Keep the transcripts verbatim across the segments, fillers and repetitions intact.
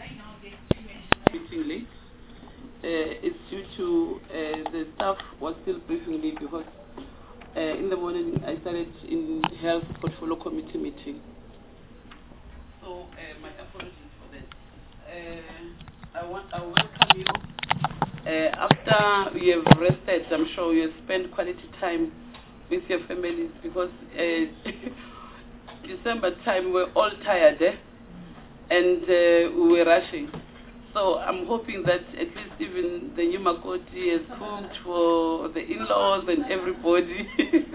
Briefing late. Uh, it's due to uh, the staff was still briefing late because uh, in the morning I started in health portfolio committee meeting. So uh, my apologies for that. Uh, I want I welcome you. Uh, after you have rested, I'm sure you have spent quality time with your families because uh, December time we're all tired, eh? and uh, we were rushing. So I'm hoping that at least even the new Makoti has cooked for the in-laws and everybody.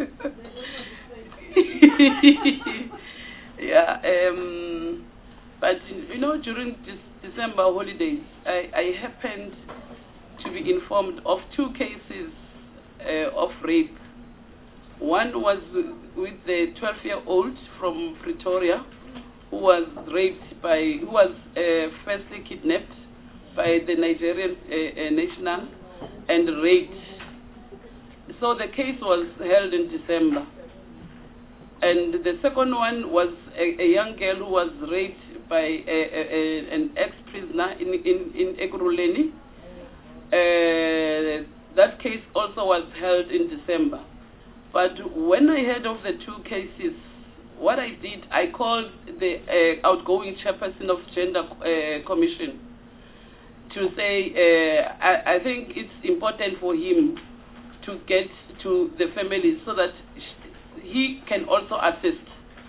yeah. Um, but you know, during this December holidays, I, I happened to be informed of two cases uh, of rape. One was with the twelve-year-old from Pretoria, who was raped by, who was uh, firstly kidnapped by the Nigerian uh, uh, national and raped. So the case was held in December. And the second one was a, a young girl who was raped by a, a, a, an ex-prisoner in, in, in Ekurhuleni. Uh, that case also was held in December. But when I heard of the two cases, what I did, I called the uh, outgoing chairperson of Gender uh, Commission to say, uh, I, I think it's important for him to get to the families so that he can also assist,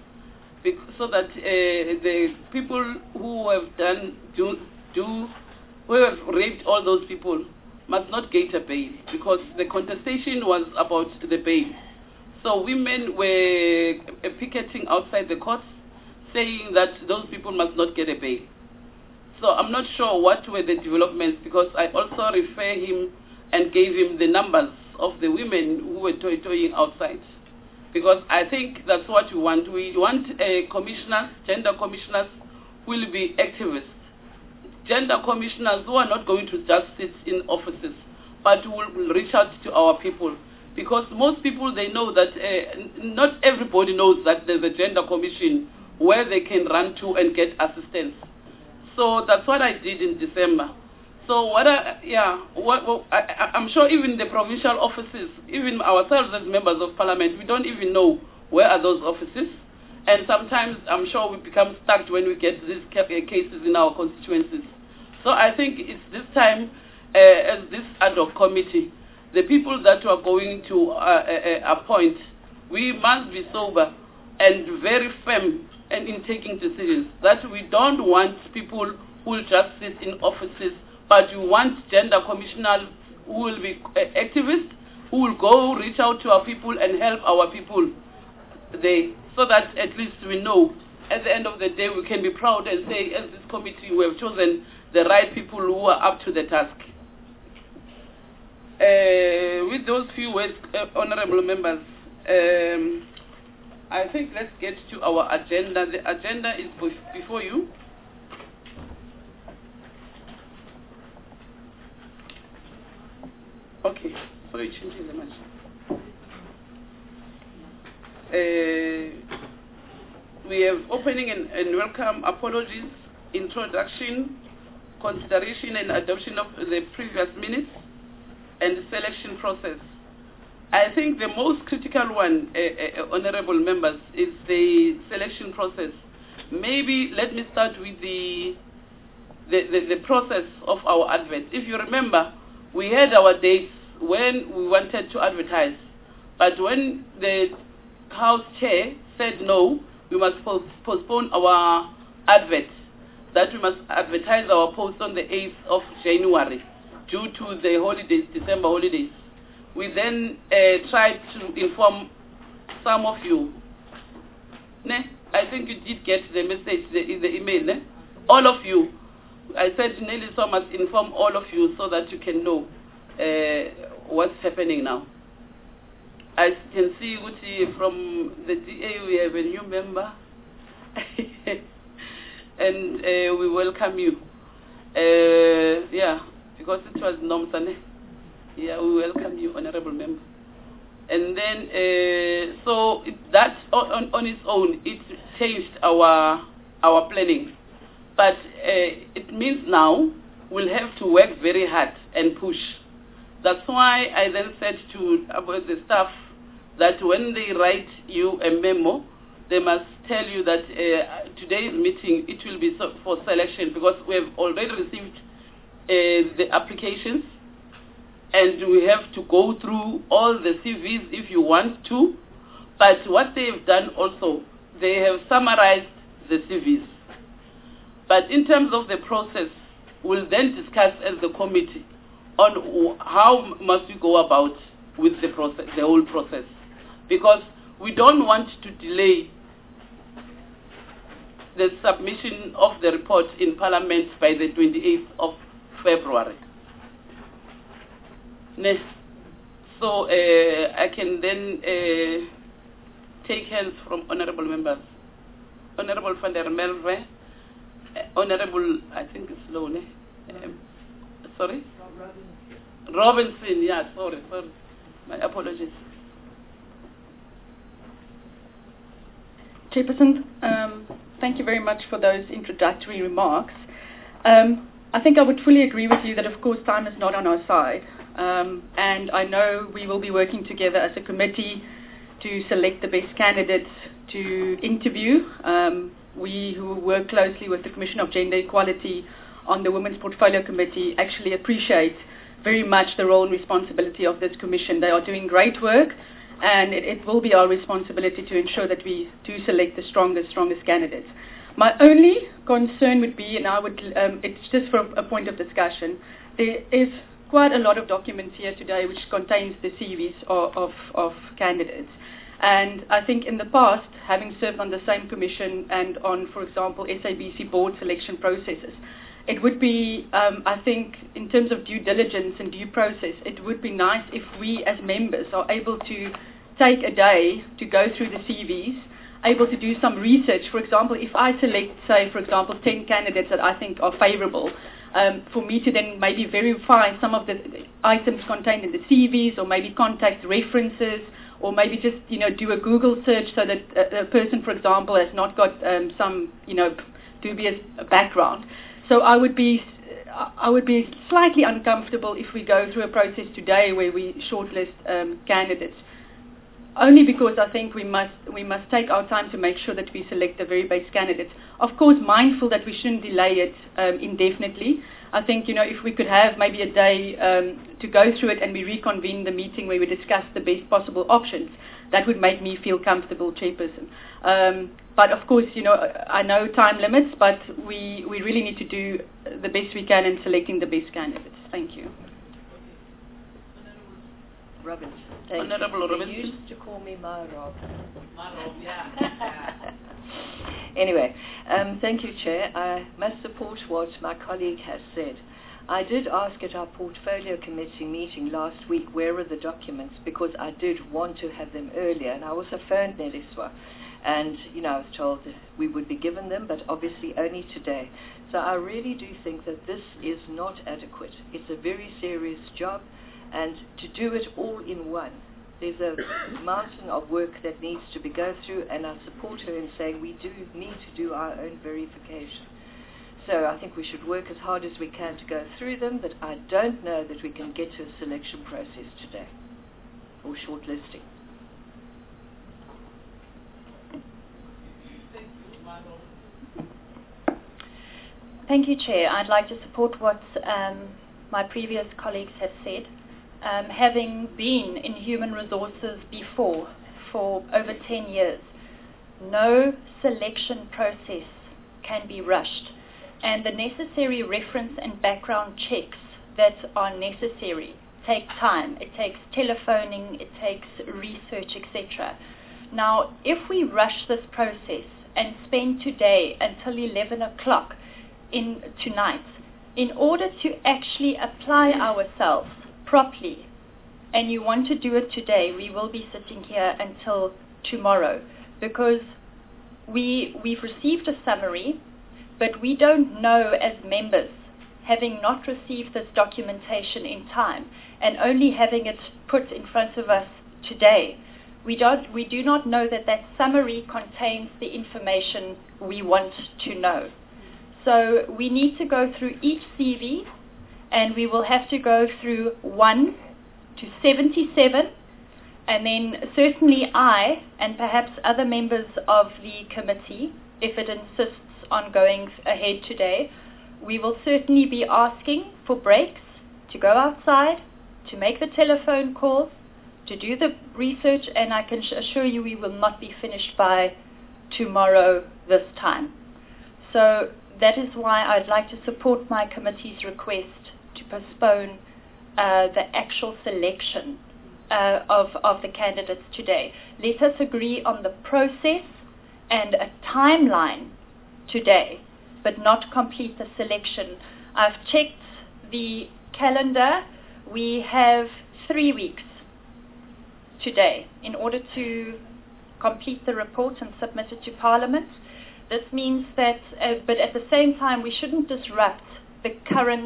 so that uh, the people who have done, do, do, who have raped all those people must not get a bail, because the contestation was about the bail. So women were picketing outside the courts saying that those people must not get a bail. So I'm not sure what were the developments, because I also refer him and gave him the numbers of the women who were toy-toying outside. Because I think that's what we want. We want uh, commissioners, gender commissioners, who will be activists. Gender commissioners who are not going to just sit in offices, but will reach out to our people. Because most people, they know that uh, not everybody knows that there's a gender commission where they can run to and get assistance. So that's what I did in December. So what I, yeah, what, what, I, I'm sure even the provincial offices, even ourselves as members of parliament, we don't even know where are those offices. And sometimes I'm sure we become stuck when we get these cases in our constituencies. So I think it's this time, uh, as this ad hoc committee, the people that we are going to uh, uh, appoint, we must be sober and very firm and in taking decisions. That we don't want people who will just sit in offices, but we want gender commissioners who will be uh, activists, who will go reach out to our people and help our people they, so that at least we know at the end of the day we can be proud and say, as this committee, we have chosen the right people who are up to the task. Uh, with those few words, uh, honorable members, um, I think let's get to our agenda. The agenda is before you. Okay, so you're changing the match. Uh, we have opening and, and welcome, apologies, introduction, consideration and adoption of the previous minutes, and the selection process. I think the most critical one, uh, uh, honorable members, is the selection process. Maybe let me start with the the, the the process of our advert. If you remember, we had our dates when we wanted to advertise, but when the House Chair said no, we must postpone our advert, that we must advertise our post on the eighth of January. Due to the holidays, December holidays. We then uh, tried to inform some of you. Ne? I think you did get the message in the email. Ne? All of you. I said Nelly so must inform all of you so that you can know uh, what's happening now. I can see Guti from the D A, we have a new member. And uh, we welcome you. Uh, yeah. Because it was Nomsane. Yeah, we welcome you, honorable member. And then, uh, so it, that on, on its own, it changed our our planning. But uh, it means now we'll have to work very hard and push. That's why I then said to about the staff that when they write you a memo, they must tell you that uh, today's meeting, it will be so for selection, because we have already received uh, the applications, and we have to go through all the C Vs if you want to. But what they have done also, they have summarized the C Vs. But in terms of the process, we'll then discuss as the committee on how must we go about with the process, the whole process, because we don't want to delay the submission of the report in Parliament by the twenty-eighth of February. Next. So uh, I can then uh, take hands from honorable members. Honorable van der Merwe, uh, Honorable, I think it's Lone. Um, sorry? Robinson. Robinson, yeah, sorry, sorry. My apologies. Chairperson, um, thank you very much for those introductory remarks. Um, I think I would fully agree with you that, of course, time is not on our side. Um, and I know we will be working together as a committee to select the best candidates to interview. Um, we who work closely with the Commission of Gender Equality on the Women's Portfolio Committee actually appreciate very much the role and responsibility of this commission. They are doing great work, and it, it will be our responsibility to ensure that we do select the strongest, strongest candidates. My only concern would be, and I would, um, it's just for a point of discussion, there is quite a lot of documents here today which contains the C Vs of, of, of candidates. And I think in the past, having served on the same commission and on, for example, S A B C board selection processes, it would be, um, I think, in terms of due diligence and due process, it would be nice if we as members are able to take a day to go through the C Vs, able to do some research. For example, if I select, say, for example, ten candidates that I think are favorable, um, for me to then maybe verify some of the items contained in the C Vs, or maybe contact references, or maybe just, you know, do a Google search so that a, a person, for example, has not got um, some, you know, dubious background. So I would be, I would be slightly uncomfortable if we go through a process today where we shortlist um, candidates. Only because I think we must we must take our time to make sure that we select the very best candidates. Of course, mindful that we shouldn't delay it um, indefinitely. I think, you know, if we could have maybe a day um, to go through it and we reconvene the meeting where we discuss the best possible options, that would make me feel comfortable, Chairperson. Um, but of course, you know, I know time limits, but we, we really need to do the best we can in selecting the best candidates. Thank you. Robinson. Honorable Robinson. They used to call me Ma Rob. Ma Rob, yeah. Anyway, um, thank you, Chair. I must support what my colleague has said. I did ask at our portfolio committee meeting last week where are the documents, because I did want to have them earlier, and I also phoned Neliswa, and you know I was told that we would be given them, but obviously only today. So I really do think that this is not adequate. It's a very serious job, and to do it all in one, there's a mountain of work that needs to be go through, and I support her in saying we do need to do our own verification. So I think we should work as hard as we can to go through them, but I don't know that we can get to a selection process today, or shortlisting. Thank you, Chair. I'd like to support what um, my previous colleagues have said. Um, having been in human resources before for over ten years, no selection process can be rushed, and the necessary reference and background checks that are necessary take time. It takes telephoning, it takes research, et cetera. Now, if we rush this process and spend today until eleven o'clock in tonight in order to actually apply ourselves properly, and you want to do it today, we will be sitting here until tomorrow, because we we've received a summary, but we don't know as members, having not received this documentation in time and only having it put in front of us today, we don't we do not know that that summary contains the information we want to know. So we need to go through each C V, and we will have to go through one to seventy-seven, and then certainly I, and perhaps other members of the committee, if it insists on going ahead today, we will certainly be asking for breaks to go outside, to make the telephone calls, to do the research, and I can assure you we will not be finished by tomorrow this time. So that is why I'd like to support my committee's request to postpone uh, the actual selection uh, of, of the candidates today. Let us agree on the process and a timeline today, but not complete the selection. I've checked the calendar. We have three weeks today in order to complete the report and submit it to Parliament. This means that, uh, but at the same time, we shouldn't disrupt the current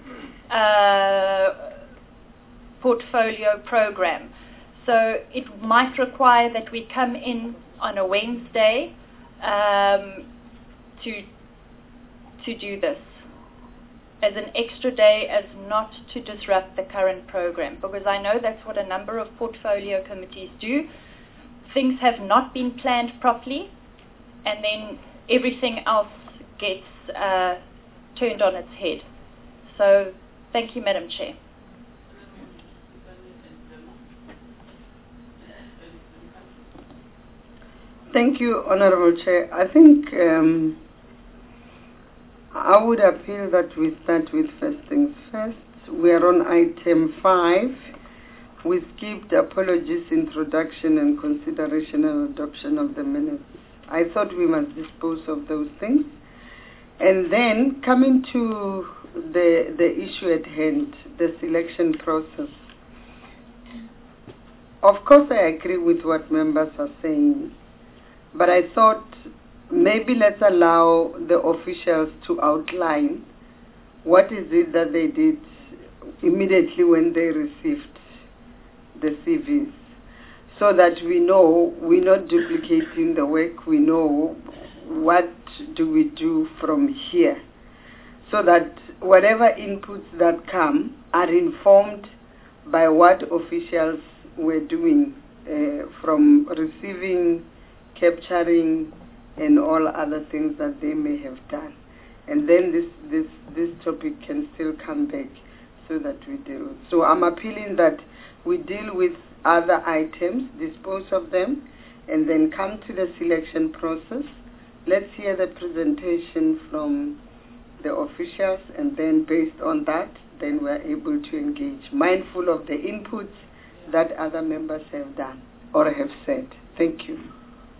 uh, portfolio program. So it might require that we come in on a Wednesday um, to to do this as an extra day, as not to disrupt the current program, because I know that's what a number of portfolio committees do. Things have not been planned properly, and then everything else gets uh, turned on its head. So thank you, Madam Chair. Thank you, Honourable Chair. I think um, I would appeal that we start with first things first. We are on item five. We skipped apologies, introduction and consideration and adoption of the minutes. I thought we must dispose of those things. And then coming to the, the issue at hand, the selection process. Of course I agree with what members are saying, but I thought maybe let's allow the officials to outline what is it that they did immediately when they received the C Vs, so that we know we're not duplicating the work, we know what do we do from here, so that whatever inputs that come are informed by what officials were doing uh, from receiving, capturing, and all other things that they may have done. And then this, this, this topic can still come back so that we deal. So I'm appealing that we deal with other items, dispose of them, and then come to the selection process. Let's hear the presentation from the officials, and then based on that, then we're able to engage, mindful of the inputs that other members have done or have said. Thank you.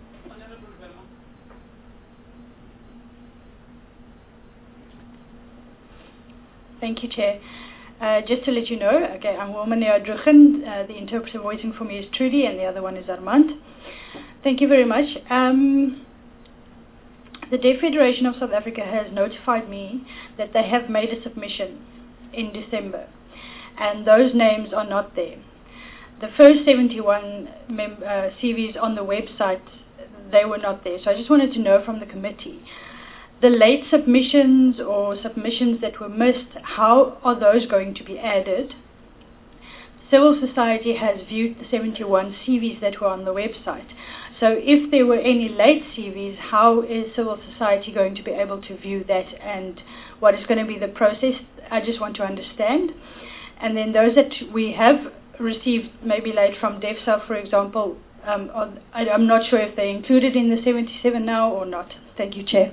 Thank you, Chair. Uh, just to let you know, okay, I'm Womania Druchen. Uh, the interpreter voicing for me is Trudy, and the other one is Armand. Thank you very much. Um, the Deaf Federation of South Africa has notified me that they have made a submission in December, and those names are not there. The first seventy-one mem uh, C Vs on the website, they were not there. So I just wanted to know from the committee, the late submissions or submissions that were missed, how are those going to be added? Civil society has viewed the seventy-one C Vs that were on the website. So if there were any late C Vs, how is civil society going to be able to view that, and what is going to be the process? I just want to understand. And then those that we have received maybe late from DeafSouth, for example, um, are, I, I'm not sure if they're included in the seventy-seven now or not. Thank you, Chair.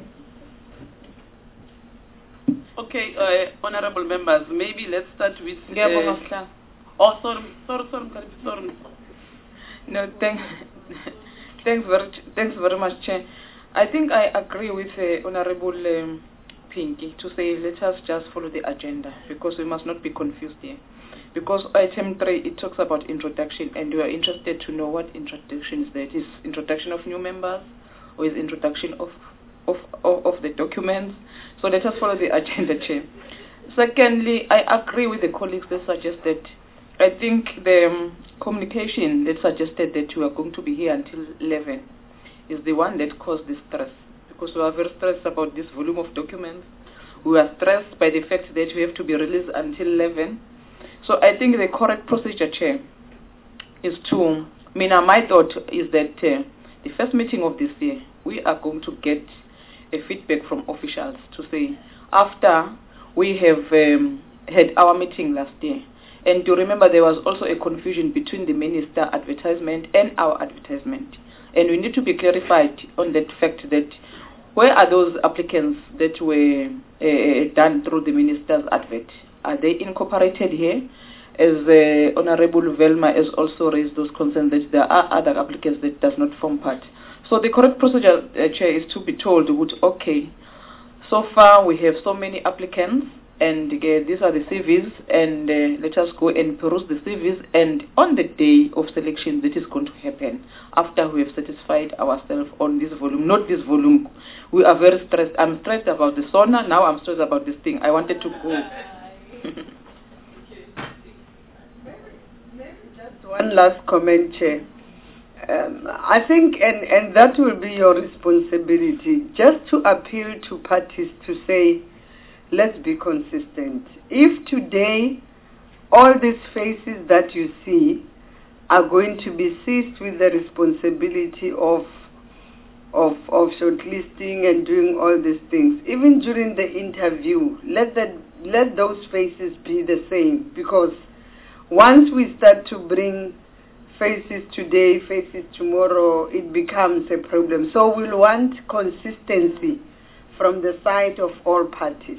Okay, uh, honorable members, maybe let's start with... Uh, oh, sorry, sorry, sorry, sorry. No, thank, thanks, very, thanks very much, Chair. I think I agree with uh, Honorable um, Pinky to say let us just follow the agenda, because we must not be confused here. Because item three, it talks about introduction, and we are interested to know what introduction is that. Is introduction of new members, or is introduction of Of, of, of the documents? So let us follow the agenda, Chair. Secondly, I agree with the colleagues that suggested, I think the um, communication that suggested that you are going to be here until eleven is the one that caused the stress. because we are very stressed about this volume of documents. We are stressed by the fact that we have to be released until eleven. So I think the correct procedure, Chair, is to, I mean, my thought is that uh, the first meeting of this year, we are going to get a feedback from officials to say, after we have um, had our meeting last year, and to remember there was also a confusion between the minister advertisement and our advertisement. And we need to be clarified on that fact that where are those applicants that were uh, done through the minister's advert? Are they incorporated here? As uh, Honorable Velma has also raised those concerns that there are other applicants that does not form part. So the correct procedure, uh, Chair, is to be told, okay, so far we have so many applicants, and uh, these are the C Vs, and uh, let us go and peruse the C Vs, and on the day of selection that is going to happen, after we have satisfied ourselves on this volume, not this volume. We are very stressed. I'm stressed about the SONA, now I'm stressed about this thing. I wanted to go. Just one last comment, Chair. Um, I think, and, and that will be your responsibility, just to appeal to parties to say, let's be consistent. If today all these faces that you see are going to be seized with the responsibility of of of shortlisting and doing all these things, even during the interview, let that let those faces be the same, because once we start to bring faces today, faces tomorrow, it becomes a problem. So we'll want consistency from the side of all parties.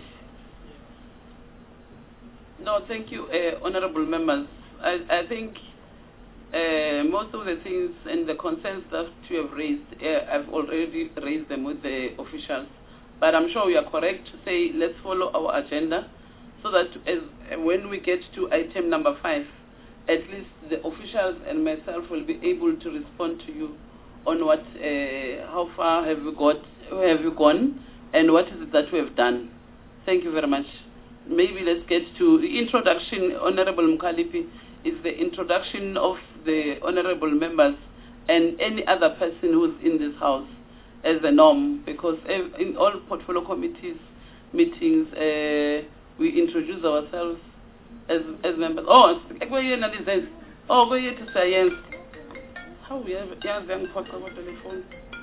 No, thank you, uh, honorable members. I, I think uh, most of the things and the concerns that you have raised, uh, I've already raised them with the officials. But I'm sure you are correct to say let's follow our agenda, so that as uh, when we get to item number five, at least the officials and myself will be able to respond to you on what, uh, how far have you got, have you gone, and what is it that we have done. Thank you very much. Maybe let's get to the introduction. Honorable Mkhalipi, is the introduction of the honorable members and any other person who's in this house as a norm, because in all portfolio committees meetings, uh, we introduce ourselves as as members. Oh, go here and listen. Oh, go here to science. How we have young them for telephone.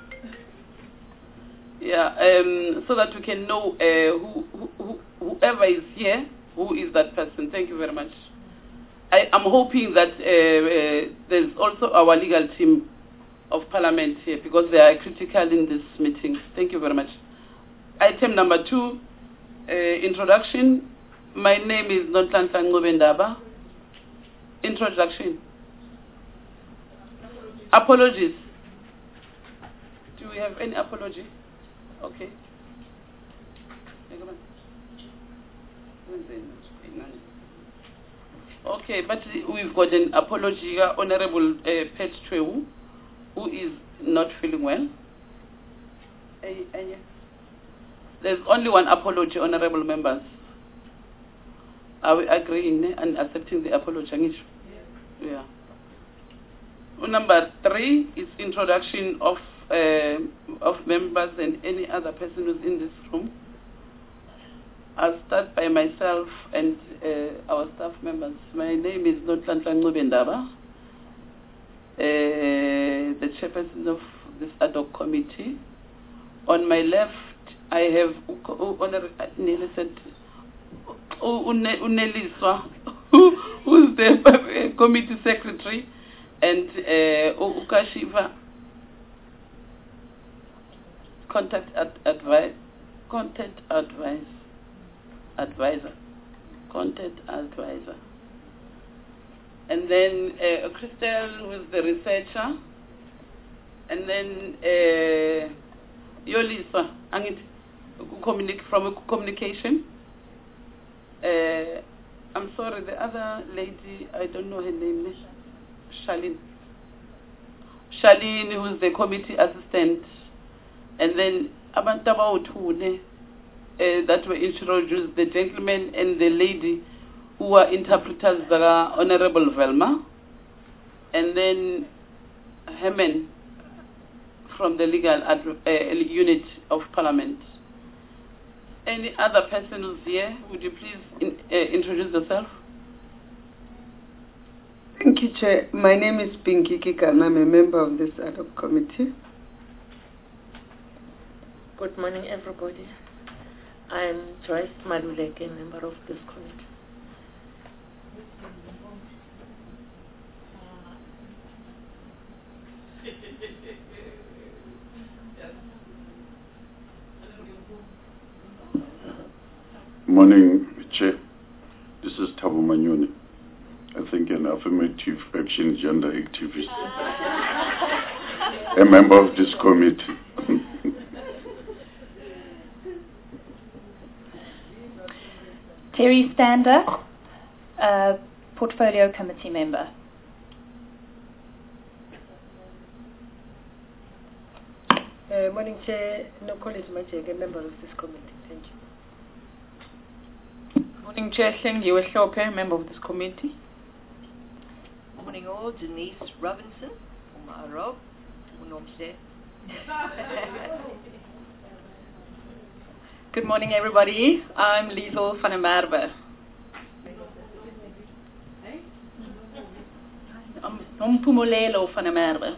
Yeah, um, so that we can know uh, who, who, who whoever is here, who is that person. Thank you very much. I am hoping that uh, uh, there's also our legal team of Parliament here, because they are critical in this meeting. Thank you very much. Item number two, uh, introduction. My name is Nonhlanhla Ncube-Ndaba. Introduction. Apologies. Do we have any apology? Okay. Okay, but we've got an apology, uh, Honorable uh, Pet Twewu, who is not feeling well. Uh, uh, yeah. There's only one apology, Honorable members. Are we agreeing and accepting the apology? Yeah. Yeah. Number three is introduction of uh, of members and any other person who's in this room. I'll start by myself and uh, our staff members. My name is Nonhlanhla Ncube-Ndaba, uh, the chairperson of this ad hoc committee. On my left, I have Uneliswa, who's the committee secretary, and uh, Ukashiva, contact ad advice, content advice, advisor, content advisor, and then uh, Christelle, who is the researcher, and then uh, Yolisa, from communication. Uh, I'm sorry, the other lady, I don't know her name, Charlene. Charlene, who is the committee assistant, and then Abantaba Utune, uh, that were introduced, the gentleman and the lady who were interpreters, that are Honorable Velma, and then Herman from the legal adv uh, unit of Parliament. Any other person who's here, would you please in, uh, introduce yourself? Thank you, Chair. My name is Pinky Kikana. I'm a member of this ad hoc committee. Good morning, everybody. I'm Joyce Maluleke, member of this committee. Morning, Chair. This is Thabo Manyoni. I think an affirmative action gender activist. A member of this committee. Terry Stander, uh, Portfolio Committee member. Uh, morning, Chair. No College Majek, a member of this committee. Thank you. Morning, Chair. Hlengiwe Hlophe, member of this committee. Morning all, Denise Robinson, from Arab, Unomse. Good morning, everybody. I'm Liesel van der Merwe. I'm Nompumulelo van der Merwe.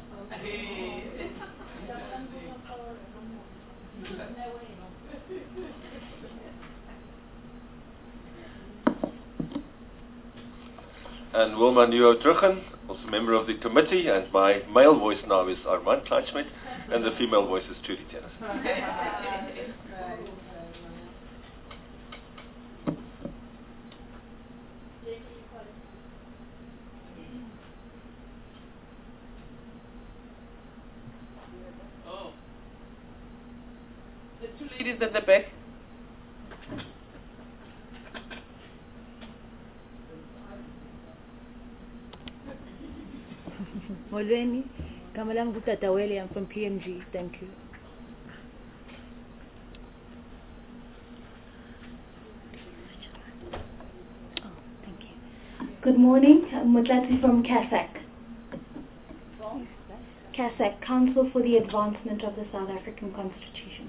And Wilma Nieuw-Truggen, also member of the committee, and my male voice now is Armand Kleinschmidt, and the female voice is Trudy Tennis. Oh. The two ladies at the back. Molweni, Kamalam Gutataweli, I'm from P M G. Thank you. Oh, thank you. Good morning, I'm Mutlati from C A S A C. C A S A C, Council for the Advancement of the South African Constitution.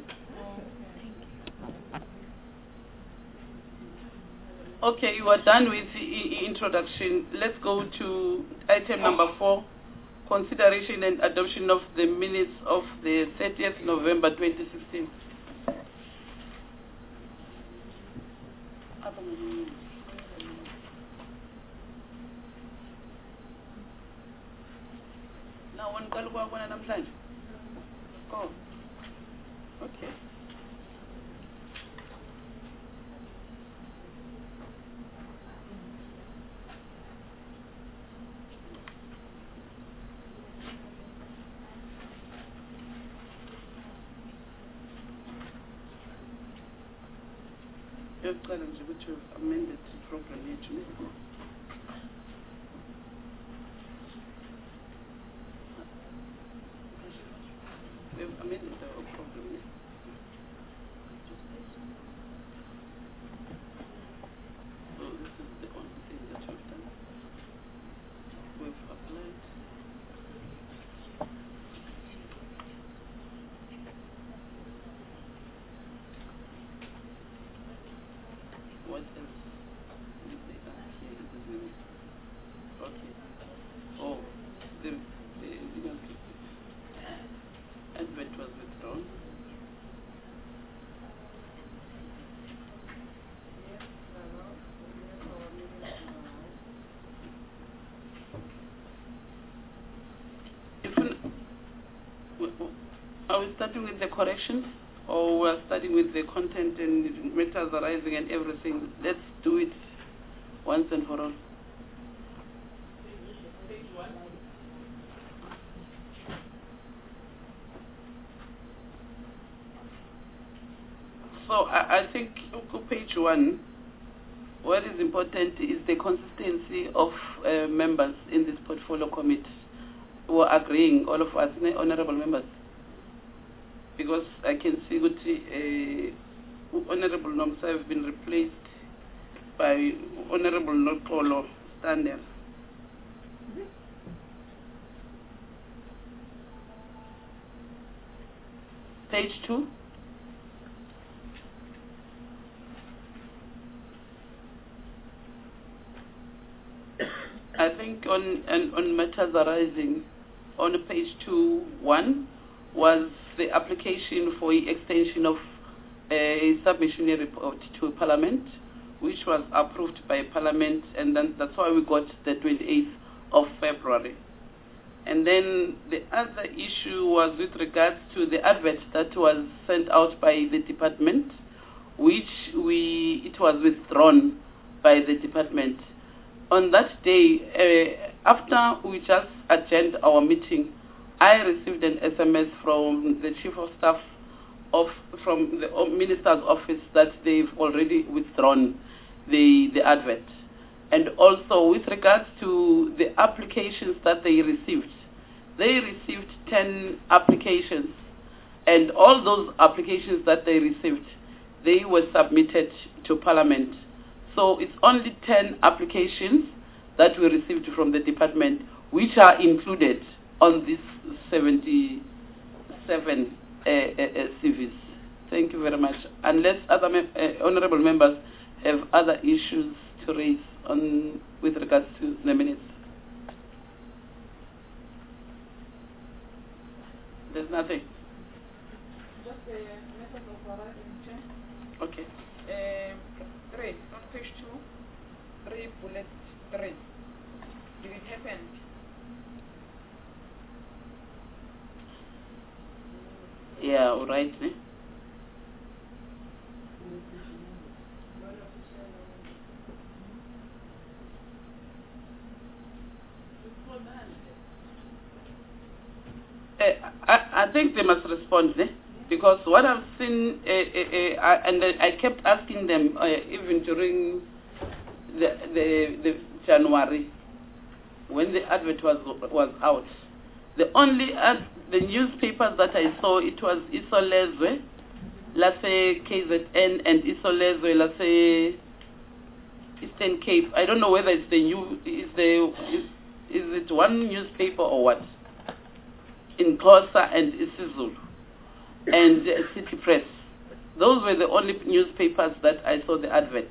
Okay, you are done with the introduction. Let's go to item number four. Consideration and adoption of the minutes of the thirtieth November twenty sixteen. Now one call one and I'm planning. Oh, okay. Which have amended the program here to me. We have amended the program here. So this is the only thing that we've done. We've applied. What else? Okay. Oh, the, the advert was withdrawn. If we, are we starting with the corrections? Or we're starting with the content and matters arising and everything? Let's do it once and for all. So I, I think page one, what is important is the consistency of uh, members in this portfolio committee who are agreeing, all of us, honorable members. Because I can see that uh, Honorable Nomsa have been replaced by Honorable Nokolo Stander. page two. I think on, on, on matters arising, on page two, one was the application for extension of a submission report to Parliament, which was approved by Parliament, and then that's why we got the twenty-eighth of February. And then the other issue was with regards to the advert that was sent out by the department, which we it was withdrawn by the department. On that day, uh, after we just adjourned our meeting, I received an S M S from the Chief of Staff of from the Minister's office that they've already withdrawn the the advert. And also with regards to the applications that they received, they received ten applications, and all those applications that they received, they were submitted to Parliament. So it's only ten applications that we received from the department, which are included on this seventy-seven uh, uh, uh, C Vs. Thank you very much. Unless other mem uh, honourable members have other issues to raise on with regards to the minutes. There's nothing. Just a method of arriving, Chair. Okay. Uh, three, on page two, three bullet three. Did it happen? Yeah, all right. Eh? Uh, I, I think they must respond, eh? Because what I've seen, uh, uh, uh, I, and I kept asking them, uh, even during the, the, the January, when the advert was was out, the only ad, the newspapers that I saw, it was Isolezwe, let's say K Z N, and Isolezwe, let's say Eastern Cape. I don't know whether it's the new, is the is, is it one newspaper or what? In Xhosa and isiZulu and uh, City Press. Those were the only newspapers that I saw the advert.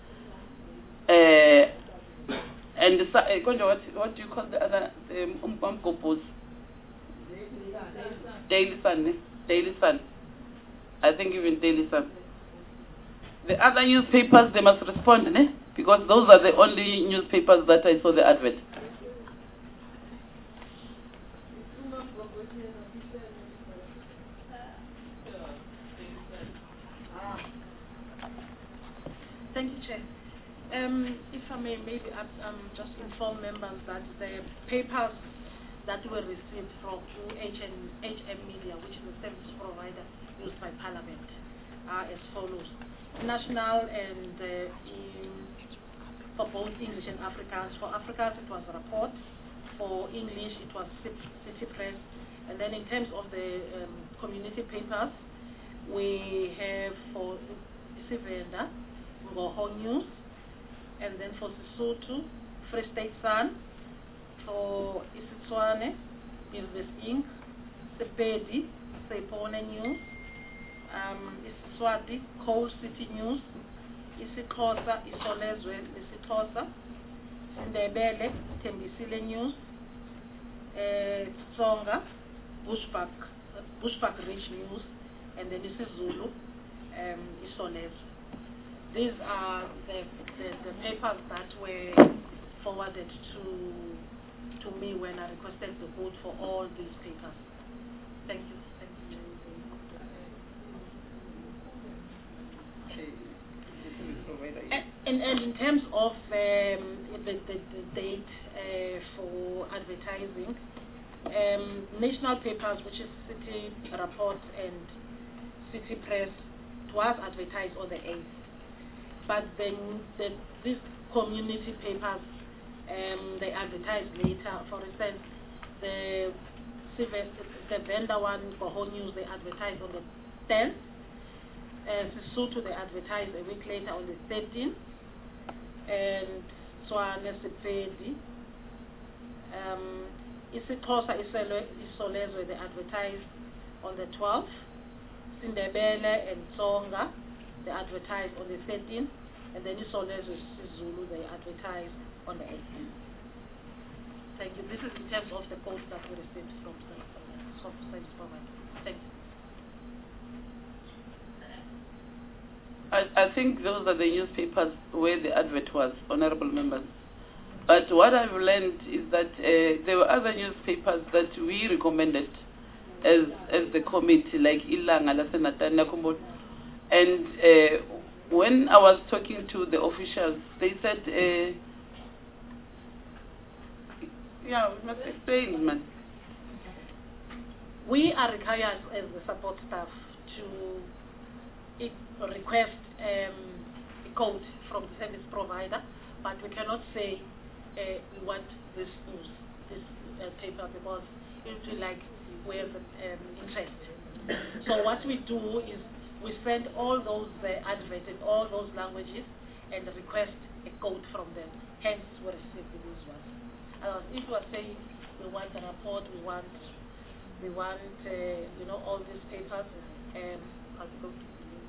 Uh, and the, uh, what, what do you call the other? Um, um, Daily Sun. Eh? Daily Sun. I think even Daily Sun. The other newspapers, they must respond, eh? Because those are the only newspapers that I saw the advert. Thank you, Chair. Um, if I may, maybe um, just inform members that the papers that were received from H M Media, which is the service provider used by Parliament, are as follows. National and uh, in, for both English and Afrikaans. For Afrikaans, it was a report. For English, it was City Press. And then in terms of the um, community papers, we have for Sivenda, Ngoho News, and then for Sesotho, Free State Sun, for isiTshwane, Business Incorporated, Sepedi, Sepone News, um, isiSwati, Coal City News, isiXhosa, Isolezwe, isiXhosa, Ndebele, Tembisile News, uh, Tsonga, Bushbuck, uh, Bushbuck Ridge News, and then isiZulu, um, Isolezwe. These are the, the, the papers that were forwarded to to me when I requested the vote for all these papers. Thank you. Thank you. And, and, and in terms of um, the, the, the date uh, for advertising, um, national papers, which is City Report and City Press, was advertised on the eighth. But then the, these community papers, um, they advertise later. For instance, the civil, the vendor one, Ngoho News, they advertise on the tenth. Uh, Sesotho, they advertise a week later on the thirteenth. And Tswane, Sepedi. Um, isiXhosa, Isolezwe, they advertise on the twelfth. Sindebele and Tsonga, they advertise on the thirteenth, and then Isolezo Zulu, they advertise on the eighteenth. Thank you. This is in terms of the post that we received from the service provider. Thank you. I, I think those are the newspapers where the advert was, honorable members. But what I've learned is that uh, there were other newspapers that we recommended as as the committee, like Ilanga, Lasenatanya Kumbo. And uh, when I was talking to the officials, they said, uh, yeah, we must explain, man. We are required as the support staff to it, request um, a code from the service provider, but we cannot say uh, we want this news, this uh, paper, because it will like we have um, interest. So what we do is we send all those uh, adverts in all those languages and request a code from them. Hence, we receive these ones. Uh, if you are saying we want a report, we want, we want, uh, you know, all these papers, um, I'll go to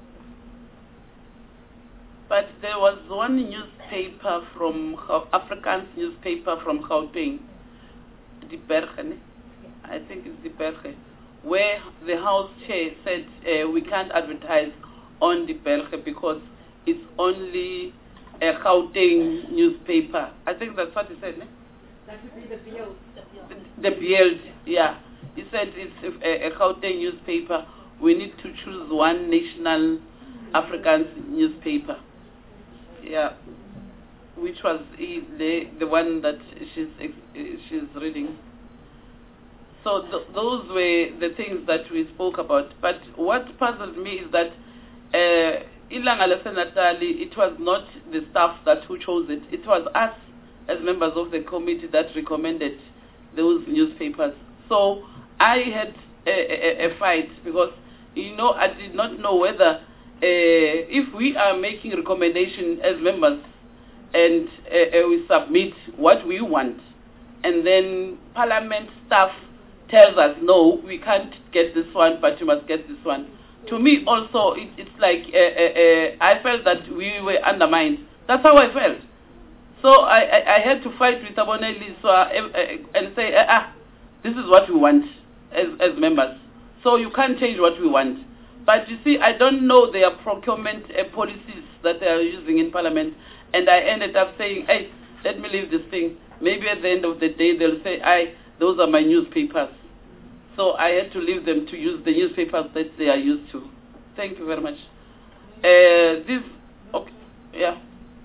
But there was one newspaper from Afrikaans newspaper from Gauteng, Die Bergen, I think it's Die Bergen, where the House Chair said uh, we can't advertise on Die Bergen because it's only a Gauteng newspaper. I think that's what he said, ne? That would be the B L. The B L, yeah. He said it's a, a Gauteng newspaper. We need to choose one national Afrikaans newspaper. Yeah, which was the the one that she's she's reading. So th those were the things that we spoke about. But what puzzled me is that Ilanga Lesenatali, it was not the staff that who chose it. It was us as members of the committee that recommended those newspapers. So I had a, a, a fight because, you know, I did not know whether Uh, if we are making recommendation as members and uh, uh, we submit what we want, and then Parliament staff tells us, no, we can't get this one, but you must get this one. To me also, it, it's like uh, uh, uh, I felt that we were undermined. That's how I felt. So I, I, I had to fight with Abonelli so, uh, uh, and say, uh, ah, this is what we want as, as members. So you can't change what we want. But you see, I don't know their procurement uh, policies that they are using in Parliament. And I ended up saying, hey, let me leave this thing. Maybe at the end of the day, they'll say, I, those are my newspapers. So I had to leave them to use the newspapers that they are used to. Thank you very much. Uh, this, okay, yeah.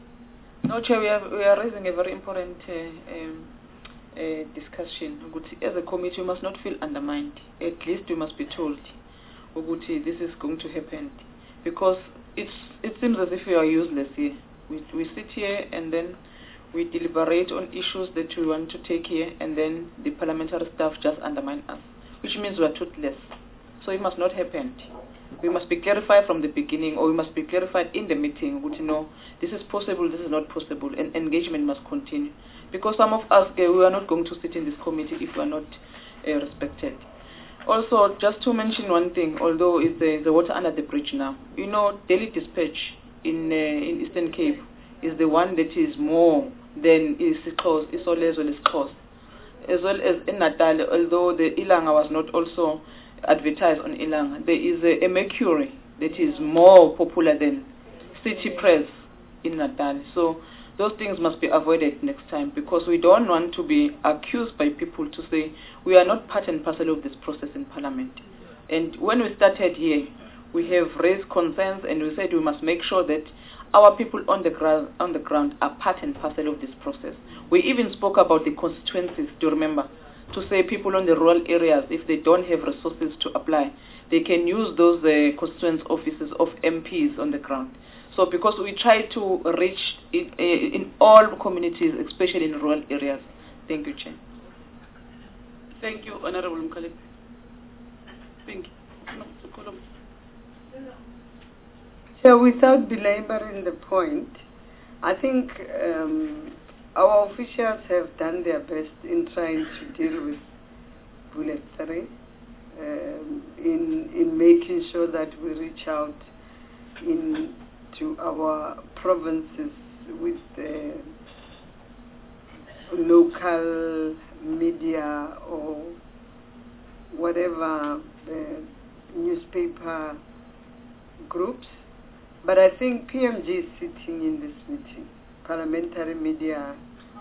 No, Chair, we are, we are raising a very important uh, um, uh, discussion. As a committee, we must not feel undermined. At least we must be told this is going to happen, because it's it seems as if we are useless here. We we sit here and then we deliberate on issues that we want to take here, and then the parliamentary staff just undermine us, which means we are toothless. So it must not happen. We must be clarified from the beginning, or we must be clarified in the meeting. You know, this is possible, this is not possible, and engagement must continue. Because some of us, uh, we are not going to sit in this committee if we are not uh, respected. Also, just to mention one thing, although it's the, the water under the bridge now, you know, Daily Dispatch in uh, in Eastern Cape is the one that is more than is close, is always well as close. As well as in Natal, although the Ilanga was not also advertised on Ilanga, there is a, a Mercury that is more popular than City Press in Natal. So those things must be avoided next time, because we don't want to be accused by people to say we are not part and parcel of this process in Parliament. And when we started here, we have raised concerns and we said we must make sure that our people on the ground on the ground are part and parcel of this process. We even spoke about the constituencies, do you remember? To say people on the rural areas, if they don't have resources to apply, they can use those uh, constituent offices of M Ps on the ground. So because we try to reach in, in all communities, especially in rural areas. Thank you, Chair. Thank you, Honorable Mkhalip. Thank you. So without belaboring the point, I think um, our officials have done their best in trying to deal with bullet three. um, in in making sure that we reach out in to our provinces with the local media or whatever the newspaper groups. But I think P M G is sitting in this meeting, Parliamentary Media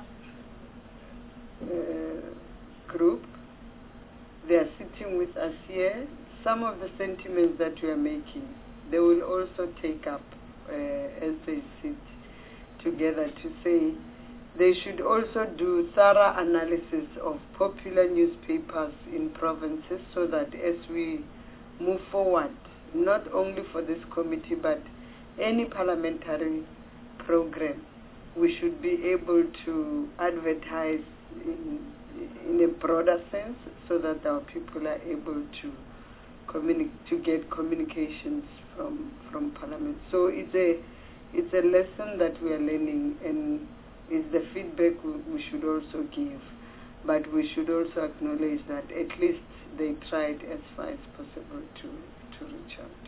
uh, Group. They are sitting with us here. Some of the sentiments that we are making, they will also take up uh, as they sit together to say they should also do thorough analysis of popular newspapers in provinces so that as we move forward, not only for this committee but any parliamentary program, we should be able to advertise in, in a broader sense so that our people are able to communi- to get communications from from Parliament. So it's a it's a lesson that we are learning, and is the feedback we, we should also give, but we should also acknowledge that at least they tried as far as possible to to reach out.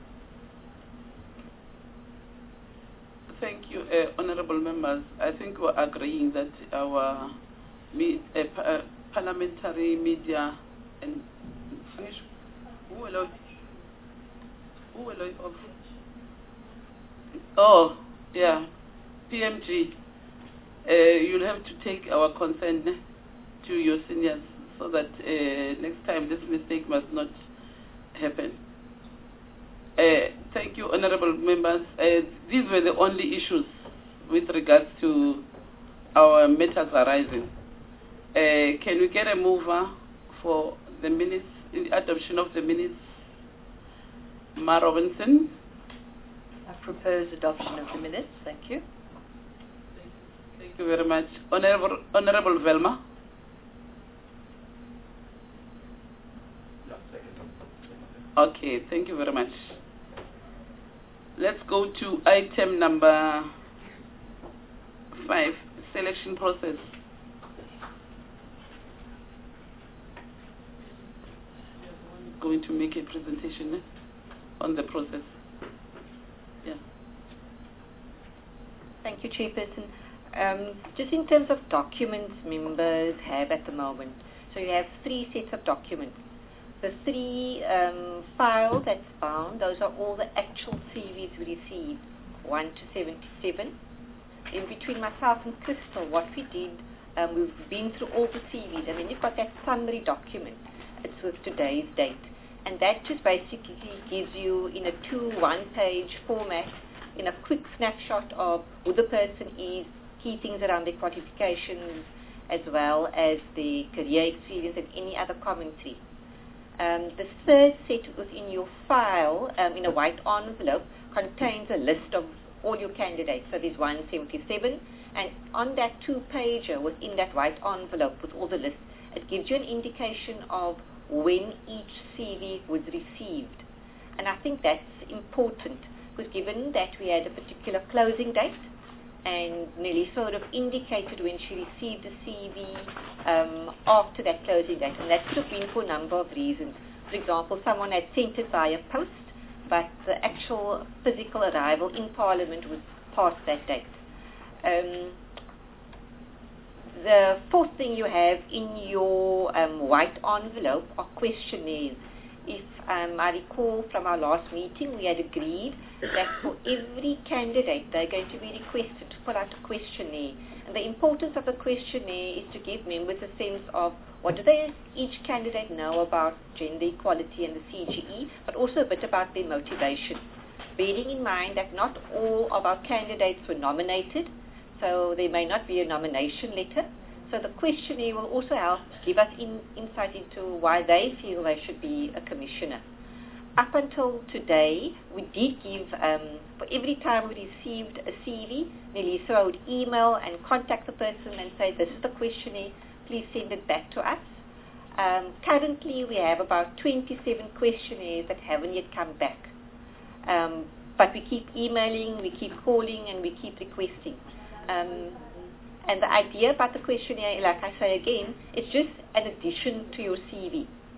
Thank you, uh, honourable members. I think we're agreeing that our me, uh, pa- uh, parliamentary media and finish. Who will I- who will I of? Oh, yeah, P M G. Uh, you'll have to take our consent to your seniors so that uh, next time this mistake must not happen. Uh, thank you, honourable members. Uh, these were the only issues with regards to our matters arising. Uh, can we get a mover for the minutes, in the adoption of the minutes? Ma Robinson. I propose adoption of the minutes. Thank you. Thank you very much. Honourable, Honourable Velma. Okay, thank you very much. Let's go to item number five, selection process. Going to make a presentation eh, on the process. Yeah. Thank you, Chairperson. Um, just in terms of documents members have at the moment, so you have three sets of documents. The three um, files that's found, those are all the actual C Vs we received, one to seventy-seven. In between myself and Crystal, what we did, um, we've been through all the C Vs, and then you've got that summary document. It's with today's date. And that just basically gives you, in a two one-page format, in a quick snapshot of who the person is, key things around their qualifications, as well as the career experience and any other commentary. Um, the third set within your file, um, in a white envelope, contains a list of all your candidates. So there's one seventy-seven, and on that two-pager within that white envelope with all the lists, it gives you an indication of when each C V was received. And I think that's important, because given that we had a particular closing date, and Nelly sort of indicated when she received the C V um, after that closing date, and that could have been for a number of reasons. For example, someone had sent it via post, but the actual physical arrival in Parliament was past that date. Um, the fourth thing you have in your um, white envelope are questionnaires. If um, I recall from our last meeting, we had agreed that for every candidate, they're going to be requested to fill out a questionnaire. And the importance of the questionnaire is to give members a sense of what do they, each candidate know about gender equality and the C G E, but also a bit about their motivation. Bearing in mind that not all of our candidates were nominated, so there may not be a nomination letter. So the questionnaire will also help give us in, insight into why they feel they should be a commissioner. Up until today, we did give, um, for every time we received a C V, Nelisa would email and contact the person and say, this is the questionnaire, please send it back to us. Um, currently, we have about twenty-seven questionnaires that haven't yet come back. Um, but we keep emailing, we keep calling, and we keep requesting. Um, And the idea about the questionnaire, like I say again, it's just an addition to your C V.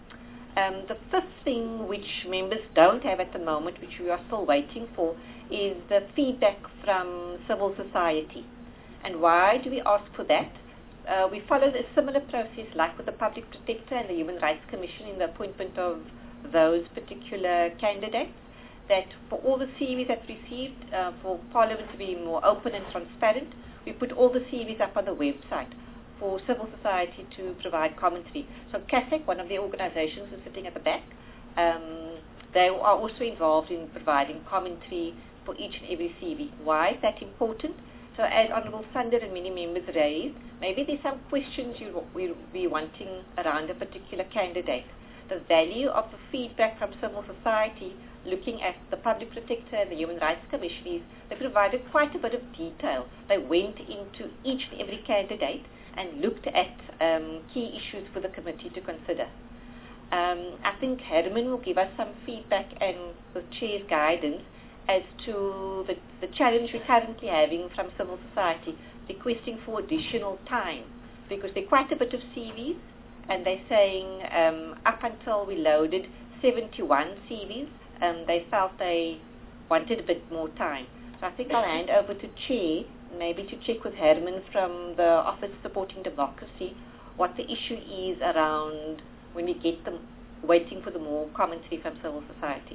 Um, the fifth thing which members don't have at the moment, which we are still waiting for, is the feedback from civil society. And why do we ask for that? Uh, we followed a similar process like with the Public Protector and the Human Rights Commission in the appointment of those particular candidates, that for all the C Vs that we received, uh, for Parliament to be more open and transparent, we put all the C Vs up on the website for civil society to provide commentary. So C A S A C, one of the organizations is sitting at the back, um, they are also involved in providing commentary for each and every C V. Why is that important? So as Honourable Sander and many members raised, maybe there's some questions you will be wanting around a particular candidate. The value of the feedback from civil society, looking at the Public Protector and the Human Rights Commission, is they provided quite a bit of detail. They went into each and every candidate and looked at um, key issues for the committee to consider. Um, I think Herman will give us some feedback and the Chair's guidance as to the, the challenge we're currently having from civil society, requesting for additional time, because there are quite a bit of C Vs, and they're saying um, up until we loaded seventy-one C Vs, um, they felt they wanted a bit more time. So I think I'll hand over to Chair, maybe to check with Herman from the Office Supporting Democracy, what the issue is around when we get them waiting for the more commentary from civil society.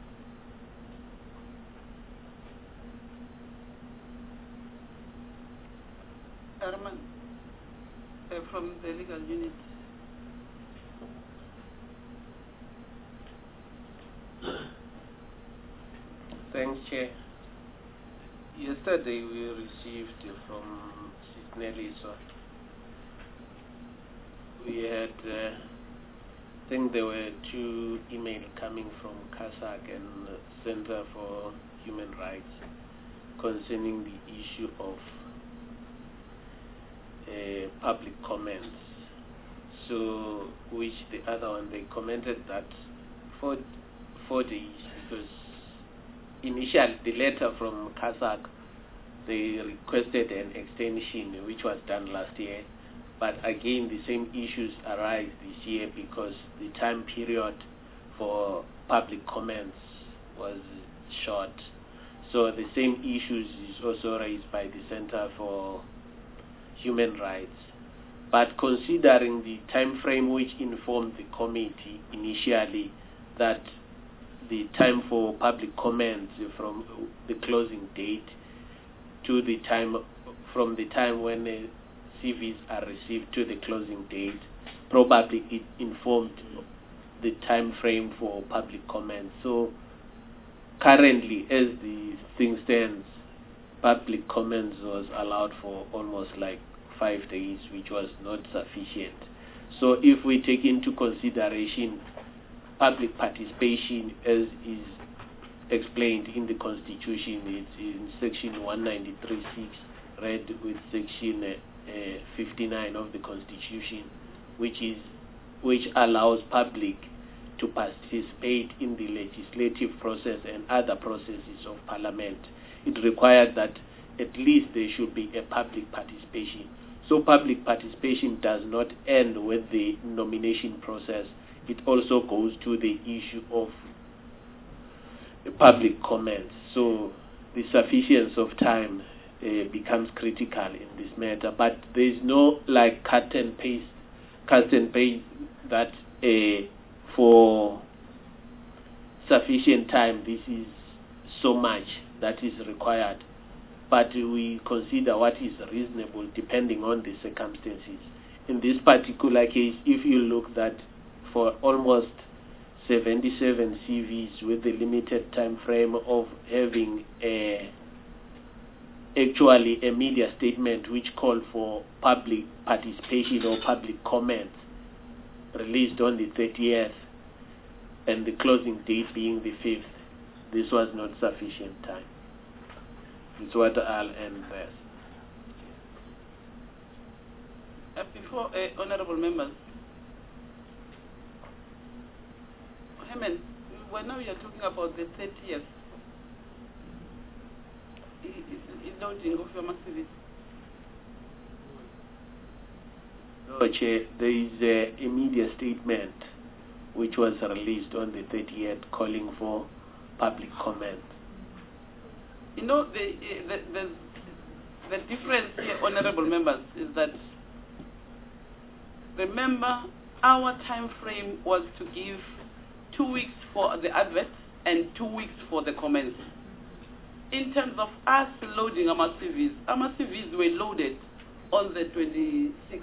Herman, uh, from the legal unit. Thanks, Chair. Yesterday we received from Sisneliso, we had, uh, I think there were two emails coming from C A S A C and Center for Human Rights concerning the issue of uh, public comments. So, which the other one, they commented that for four days, because initially the letter from C A S A C, they requested an extension, which was done last year. But again, the same issues arise this year because the time period for public comments was short. So the same issues is also raised by the Center for Human Rights. But considering the time frame which informed the committee initially, that the time for public comments from the closing date to the time, from the time when the C Vs are received to the closing date, probably it informed the time frame for public comments. So currently, as the thing stands, public comments was allowed for almost like five days, which was not sufficient. So if we take into consideration public participation as is explained in the Constitution, it's in section one ninety-three six, read with section uh, uh, fifty-nine of the Constitution, which is which allows public to participate in the legislative process and other processes of Parliament. It requires that at least there should be a public participation. So public participation does not end with the nomination process. It also goes to the issue of public comments. So the sufficiency of time uh, becomes critical in this matter. But there is no like cut and paste, cut and paste that uh, for sufficient time this is so much that is required. But we consider what is reasonable depending on the circumstances. In this particular case, if you look that for almost seventy-seven C Vs with the limited time frame of having a, actually a media statement which called for public participation or public comments released on the thirtieth and the closing date being the fifth, this was not sufficient time. It's what I'll end there. Uh, before, uh, honorable members, Herman, well, now you're talking about the thirtieth. Is, is loading of your activity? No, Chair, there is a, a media statement which was released on the thirtieth, calling for public comment. You know, the, the, the, the difference here, honorable members, is that, remember, our time frame was to give two weeks for the advert and two weeks for the comments. In terms of us loading our C Vs, our C Vs were loaded on the twenty-sixth.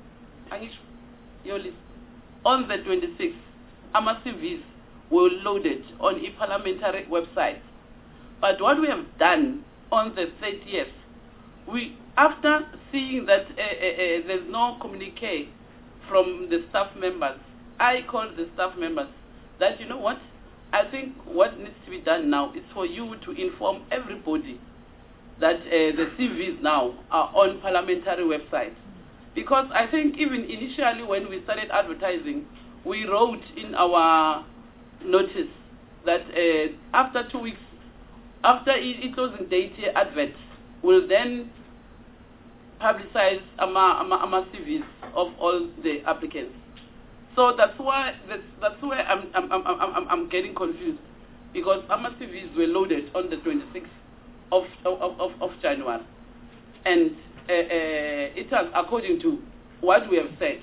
On the twenty-sixth, our C Vs were loaded on a parliamentary website. But what we have done on the thirtieth, we, after seeing that uh, uh, uh, there's no communique from the staff members, I called the staff members that, you know what, I think what needs to be done now is for you to inform everybody that uh, the C Vs now are on parliamentary websites. Because I think even initially when we started advertising, we wrote in our notice that uh, after two weeks, after a closing date advert, will then publicize our, our, our C Vs of all the applicants. So that's why that's, that's why I'm I'm, I'm I'm I'm getting confused, because our C Vs were loaded on the twenty-sixth of of of, of January, and uh, uh, it was according to what we have said.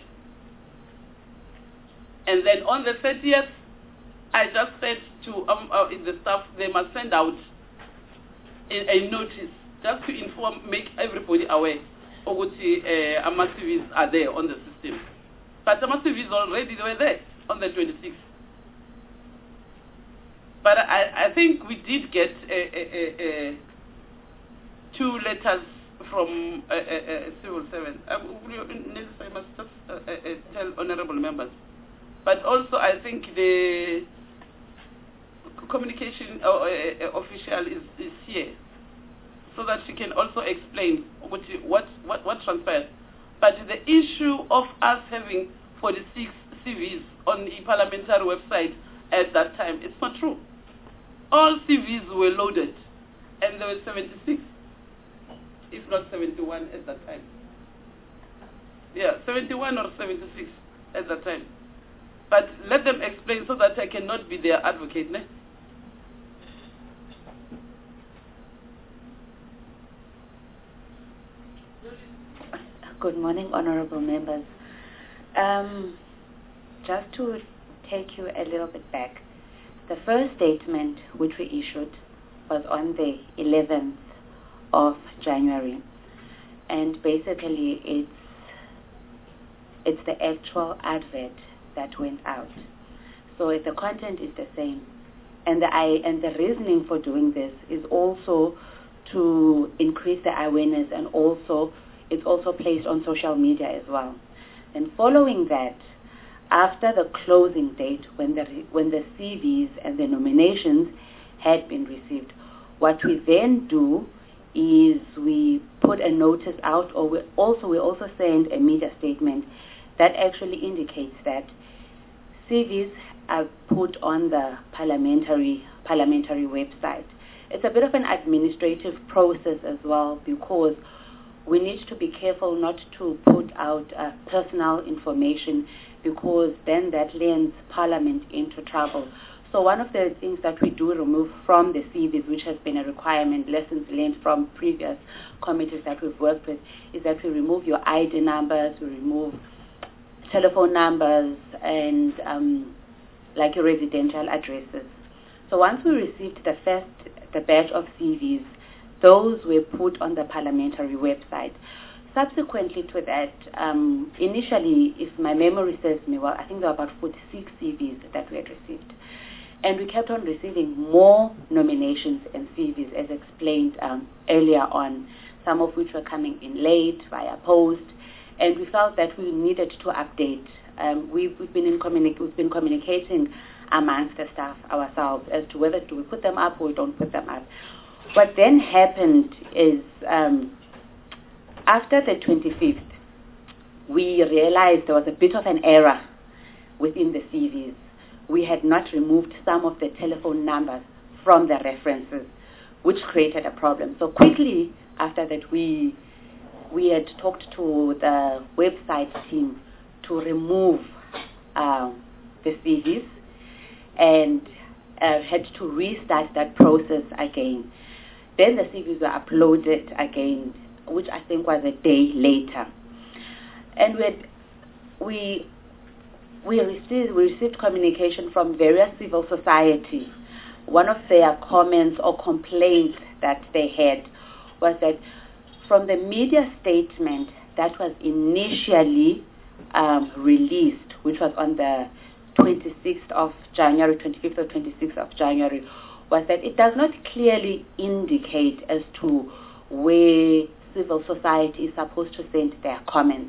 And then on the thirtieth, I just said to um, uh, the staff they must send out a, a notice just to inform, make everybody aware of what uh, our C Vs are there on the system. But the C Vs already were there on the twenty-sixth. But I, I think we did get uh, uh, uh, two letters from uh, uh, uh, civil servants. I must just uh, uh, tell honorable members. But also I think the communication uh, uh, official is, is here, so that she can also explain what, what, what, what transpired. But the issue of us having forty-six C Vs on the parliamentary website at that time, it's not true. All C Vs were loaded, and there were seventy-six, if not seventy-one at that time. Yeah, seventy-one or seventy-six at that time. But let them explain so that I cannot be their advocate. Ne? Good morning, honorable members. Um, just to take you a little bit back, the first statement which we issued was on the eleventh of January, and basically it's it's the actual advert that went out. So the content is the same, and the I and the reasoning for doing this is also to increase the awareness, and also it's also placed on social media as well. And following that, after the closing date, when the when the C Vs and the nominations had been received, what we then do is we put a notice out, or we also we also send a media statement that actually indicates that C Vs are put on the parliamentary parliamentary website. It's a bit of an administrative process as well, because we need to be careful not to put out uh, personal information, because then that lands Parliament into trouble. So one of the things that we do remove from the C Vs, which has been a requirement, lessons learned from previous committees that we've worked with, is that we remove your I D numbers, we remove telephone numbers, and um, like your residential addresses. So once we received the first, the batch of C Vs, those were put on the parliamentary website. Subsequently to that, um, initially, if my memory serves me well, I think there were about forty-six C Vs that we had received. And we kept on receiving more nominations and C Vs, as explained um, earlier on, some of which were coming in late via post. And we felt that we needed to update. Um, we've, we've, been in communi- we've been communicating amongst the staff ourselves as to whether do we put them up or we don't put them up. What then happened is, um, after the twenty-fifth, we realized there was a bit of an error within the C Vs. We had not removed some of the telephone numbers from the references, which created a problem. So quickly after that, we we had talked to the website team to remove uh, the C Vs and uh, had to restart that process again. Then the C Vs were uploaded again, which I think was a day later. And we had, we we received we received communication from various civil society. One of their comments or complaints that they had was that from the media statement that was initially um, released, which was on the twenty-sixth of January, twenty-fifth or twenty-sixth of January, was that it does not clearly indicate as to where civil society is supposed to send their comments.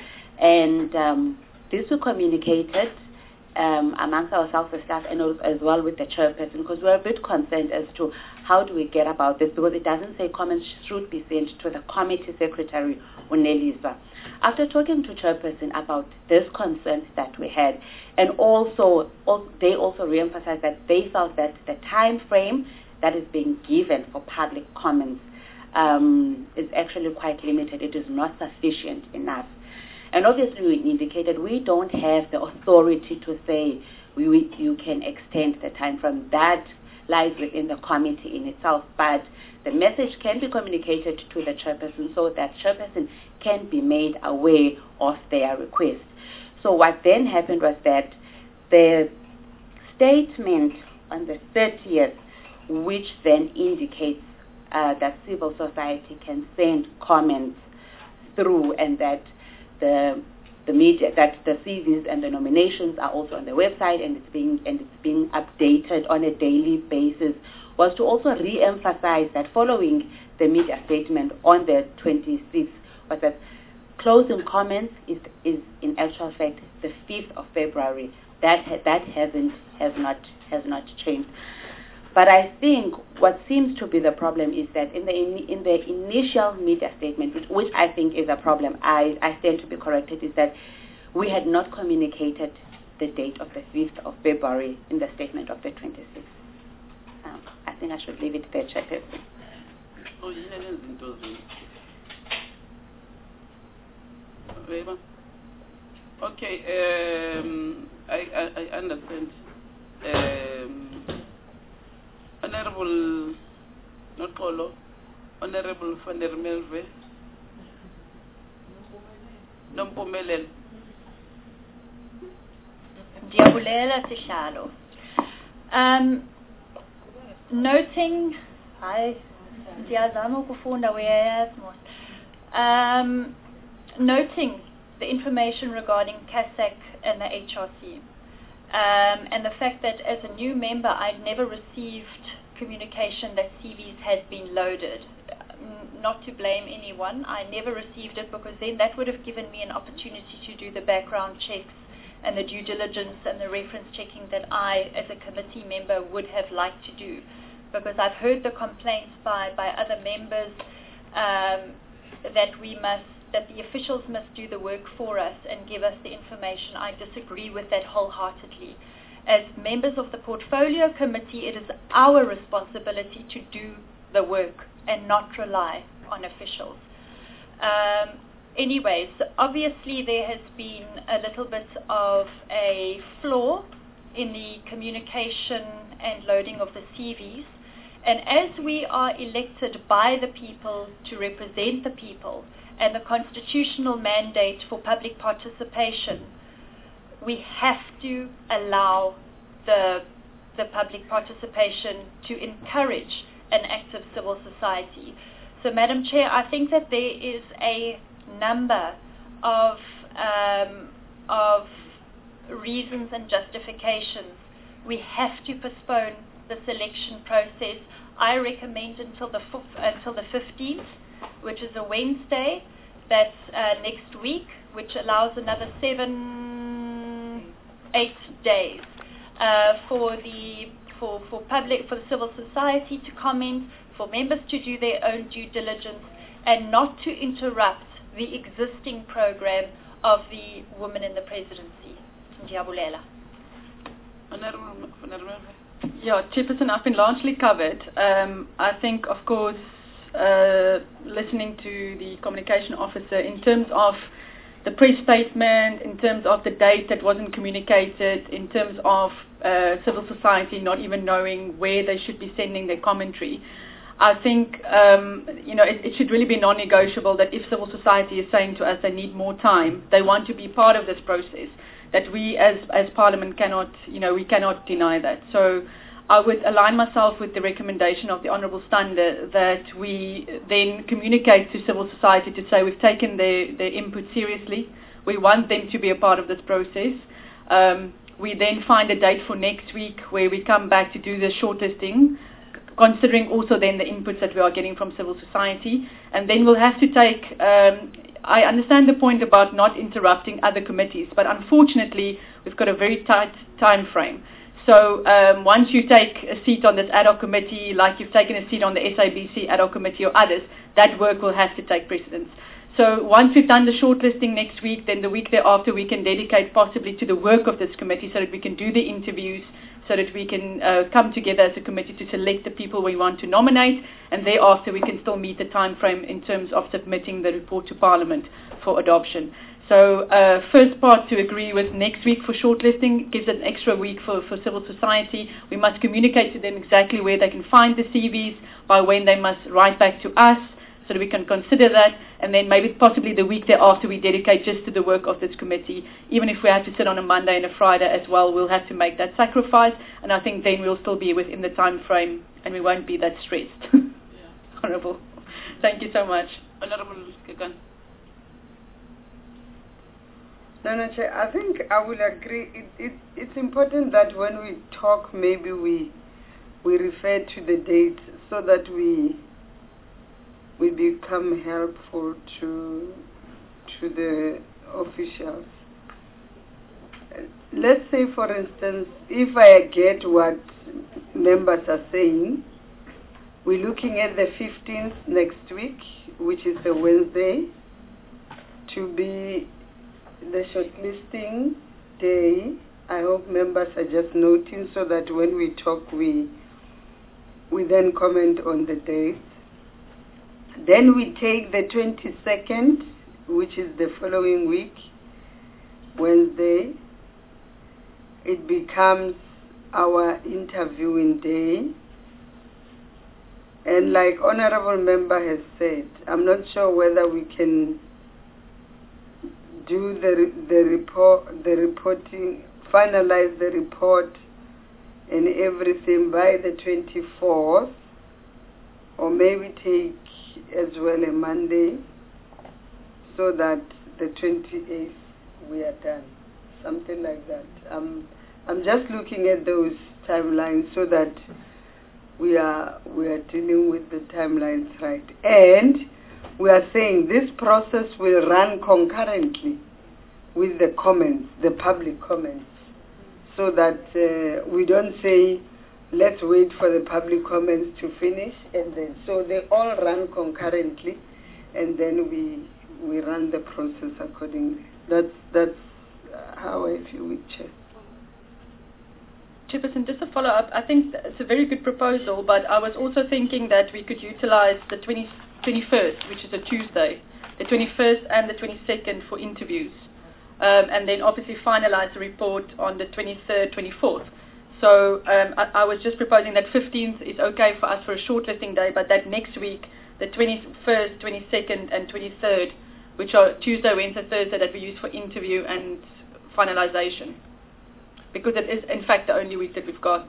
And um, this was communicated um, amongst ourselves, the staff, and as well with the chairperson, because we're a bit concerned as to how do we get about this, because it doesn't say comments should be sent to the committee secretary, Unelisa. After talking to chairperson about this concern that we had, and also, also they also re-emphasized that they felt that the time frame that is being given for public comments um, is actually quite limited. It is not sufficient enough. And obviously we indicated we don't have the authority to say we, we, you can extend the time frame. That lies within the committee in itself, but the message can be communicated to the chairperson so that chairperson can be made aware of their request. So what then happened was that the statement on the thirtieth, which then indicates uh, that civil society can send comments through, and that the the media, that the C Vs and the nominations are also on the website, and it's being and it's being updated on a daily basis, was to also re-emphasize that following the media statement on the twenty-sixth, was that closing comments is is in actual fact the fifth of February. That ha that hasn't has not has not changed. But I think what seems to be the problem is that in the in, in the initial media statement, which, which I think is a problem, I, I stand to be corrected, is that we had not communicated the date of the fifth of February in the statement of the twenty-sixth. Um, I think I should leave it there, Chairperson. Okay, um, I, I, I understand. Um, Honorable Nokolo, Honorable Van der Merwe, Nompumelel. Diabulela Sihlalo. Um, noting, hi, Diazamo Kufunda, um, noting the information regarding C A S A C and the H R C. Um, and the fact that as a new member I'd never received communication that C Vs had been loaded. Um, not to blame anyone, I never received it, because then that would have given me an opportunity to do the background checks and the due diligence and the reference checking that I as a committee member would have liked to do, because I've heard the complaints by, by other members um, that we must that the officials must do the work for us and give us the information. I disagree with that wholeheartedly. As members of the Portfolio Committee, it is our responsibility to do the work and not rely on officials. Um, anyways, obviously there has been a little bit of a flaw in the communication and loading of the C Vs. And as we are elected by the people to represent the people, and the constitutional mandate for public participation, we have to allow the, the public participation to encourage an active civil society. So, Madam Chair, I think that there is a number of, um, of reasons and justifications. We have to postpone the selection process. I recommend until the, until the fifteenth, which is a Wednesday. That's uh, next week, which allows another seven, eight days uh, for the for for public for civil society to comment, for members to do their own due diligence, and not to interrupt the existing program of the Women in the Presidency. Ndiyabulela. Yeah, Chairperson, I've been largely covered. Um, I think, of course, uh, listening to the communication officer in terms of the press statement, in terms of the date that wasn't communicated, in terms of uh, civil society not even knowing where they should be sending their commentary. I think um, you know it, it should really be non-negotiable that if civil society is saying to us they need more time, they want to be part of this process, that we as as Parliament cannot you know we cannot deny that. So I would align myself with the recommendation of the Honourable Stander that we then communicate to civil society to say we've taken their, their input seriously. We want them to be a part of this process. Um, we then find a date for next week where we come back to do the shortlisting, considering also then the inputs that we are getting from civil society. And then we'll have to take, um, I understand the point about not interrupting other committees, but unfortunately we've got a very tight time frame. So um, once you take a seat on this ad hoc committee, like you've taken a seat on the S A B C ad hoc committee or others, that work will have to take precedence. So once we've done the shortlisting next week, then the week thereafter we can dedicate possibly to the work of this committee so that we can do the interviews, so that we can uh, come together as a committee to select the people we want to nominate, and thereafter we can still meet the time frame in terms of submitting the report to Parliament for adoption. So uh, first part to agree with next week for shortlisting gives an extra week for, for civil society. We must communicate to them exactly where they can find the C Vs, by when they must write back to us, so that we can consider that, and then maybe possibly the week thereafter we dedicate just to the work of this committee. Even if we have to sit on a Monday and a Friday as well, we'll have to make that sacrifice, and I think then we'll still be within the time frame and we won't be that stressed. Yeah. Honourable. Thank you so much. Honourable Kekan. No, no, Chair, I think I will agree. It, it, it's important that when we talk, maybe we we refer to the date so that we we become helpful to to the officials. Let's say, for instance, if I get what members are saying, we're looking at the fifteenth next week, which is a Wednesday, to be the shortlisting day. I hope members are just noting so that when we talk, we we then comment on the date. Then we take the twenty-second, which is the following week, Wednesday. It becomes our interviewing day. And like Honourable Member has said, I'm not sure whether we can do the the report, the reporting, finalize the report and everything by the twenty-fourth, or maybe take as well a Monday, so that the twenty-eighth we are done, something like that. Um, I'm just looking at those timelines so that we are we are dealing with the timelines right, and we are saying this process will run concurrently with the comments, the public comments, so that uh, we don't say, let's wait for the public comments to finish, and then, so they all run concurrently, and then we we run the process accordingly. That's, that's how I feel it, Chair. Chairperson, just a follow-up. I think it's a very good proposal, but I was also thinking that we could utilize the twenty, twenty-first, which is a Tuesday, the twenty-first and the twenty-second for interviews, um, and then obviously finalize the report on the twenty-third, twenty-fourth. So um, I, I was just proposing that fifteenth is okay for us for a shortlisting day, but that next week, the twenty-first, twenty-second and twenty-third, which are Tuesday, Wednesday, Thursday, that we use for interview and finalization. Because it is, in fact, the only week that we've got.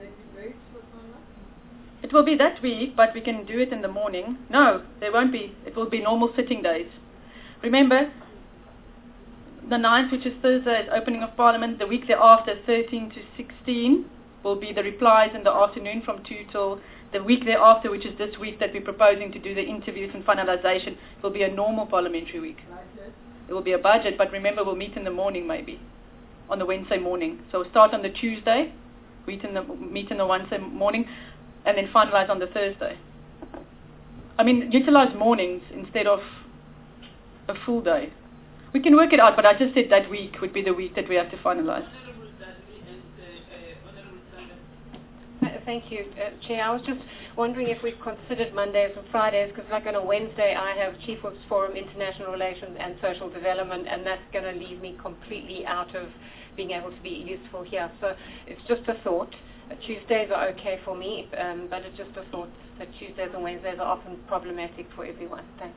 It will be that week, but we can do it in the morning. No, there won't be. It will be normal sitting days. Remember, the ninth, which is Thursday, is opening of Parliament. The week thereafter, thirteen to sixteen, will be the replies in the afternoon from two till the week thereafter, which is this week that we're proposing to do the interviews and finalization, will be a normal parliamentary week. It will be a budget, but remember, we'll meet in the morning maybe, on the Wednesday morning. So we'll start on the Tuesday, meet in the, meet in the Wednesday morning, and then finalize on the Thursday. I mean, utilize mornings instead of a full day. We can work it out, but I just said that week would be the week that we have to finalize. thank you, uh, Chair. I was just wondering if we considered Mondays and Fridays, because like on a Wednesday I have Chief Whips Forum, International Relations and Social Development, and that's going to leave me completely out of being able to be useful here. So it's just a thought. Uh, Tuesdays are okay for me, um, but it's just a thought that Tuesdays and Wednesdays are often problematic for everyone. Thanks.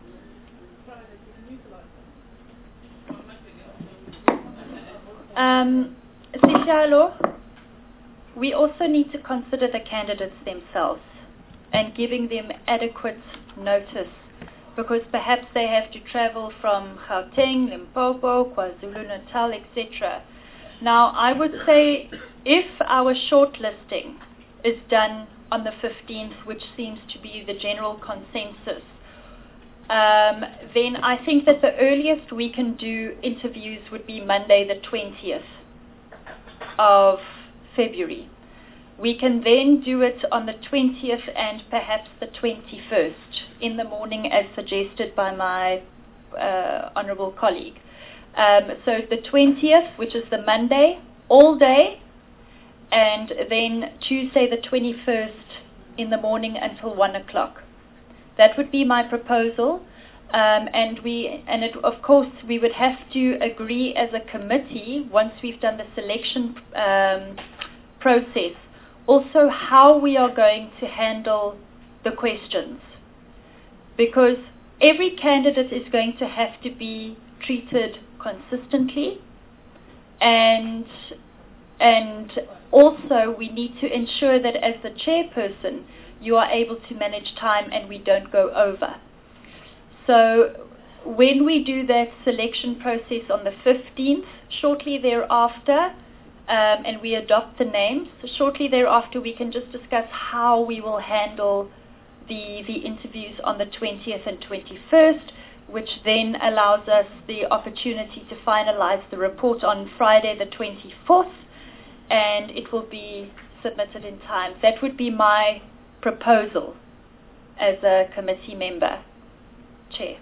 Um, Sishalo, we also need to consider the candidates themselves and giving them adequate notice, because perhaps they have to travel from Gauteng, Limpopo, KwaZulu-Natal, et cetera. Now, I would say if our shortlisting is done on the fifteenth, which seems to be the general consensus, um, then I think that the earliest we can do interviews would be Monday the twentieth of February. We can then do it on the twentieth and perhaps the twenty-first in the morning, as suggested by my uh, honourable colleague. Um, so the twentieth, which is the Monday, all day, and then Tuesday the twenty-first in the morning until one o'clock. That would be my proposal. Um, and we, and it, of course, we would have to agree as a committee once we've done the selection um, process, also how we are going to handle the questions, because every candidate is going to have to be treated consistently, and and also we need to ensure that as the chairperson you are able to manage time and we don't go over. So when we do that selection process on the fifteenth, shortly thereafter, um, and we adopt the names, shortly thereafter we can just discuss how we will handle the, the interviews on the twentieth and twenty-first, which then allows us the opportunity to finalize the report on Friday the twenty-fourth, and it will be submitted in time. That would be my proposal as a committee member. Chair.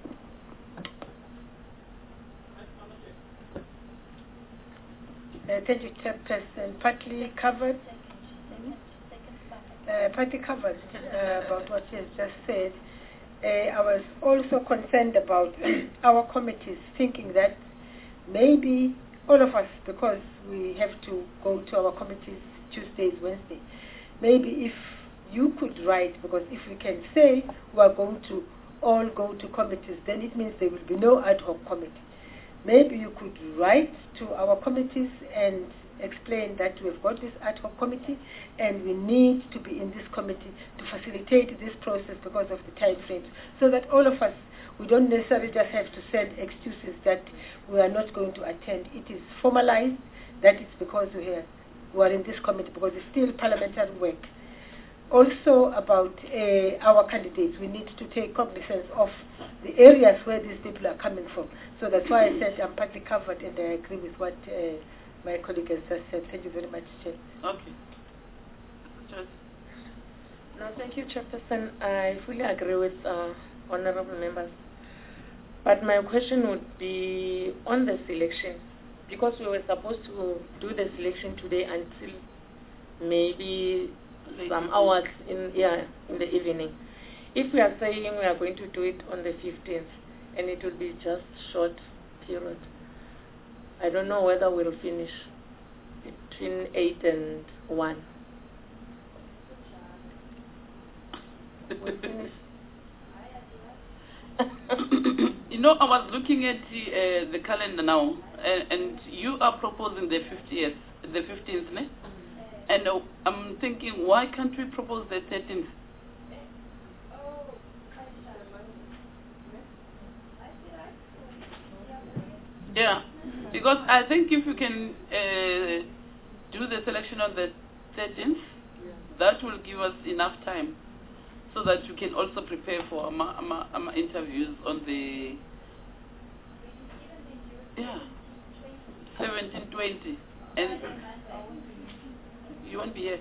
Uh, thank you, Chairperson. Partly covered, uh, partly covered uh, about what you have just said. Uh, I was also concerned about our committees, thinking that maybe all of us, because we have to go to our committees Tuesdays, Wednesday, maybe if you could write, because if we can say we are going to all go to committees, then it means there will be no ad hoc committee. Maybe you could write to our committees and explain that we've got this ad hoc committee and we need to be in this committee to facilitate this process because of the time frames, so that all of us, we don't necessarily just have to send excuses that we are not going to attend. It is formalized that it's because we are, we are in this committee, because it's still parliamentary work. Also about uh, our candidates, we need to take cognizance of the areas where these people are coming from. So that's why I said I'm partly covered, and I agree with what uh, my colleague has just said. Thank you very much, Chair. Okay. Just. No, thank you, Chairperson. I fully agree with uh, honourable members. But my question would be on the selection, because we were supposed to do the selection today until maybe some hours in yeah in the evening. If we are saying we are going to do it on the fifteenth, and it will be just short period, I don't know whether we'll finish between eight and one. We'll finish. You know, I was looking at the, uh, the calendar now, and, and you are proposing the fiftieth, the fifteenth, ne? And uh, I'm thinking, why can't we propose the thirteenth? Yeah, because I think if you can uh, do the selection on the thirteenth, that will give us enough time so that you can also prepare for our, our, our interviews on the yeah seventeen, twenty, and you won't be here.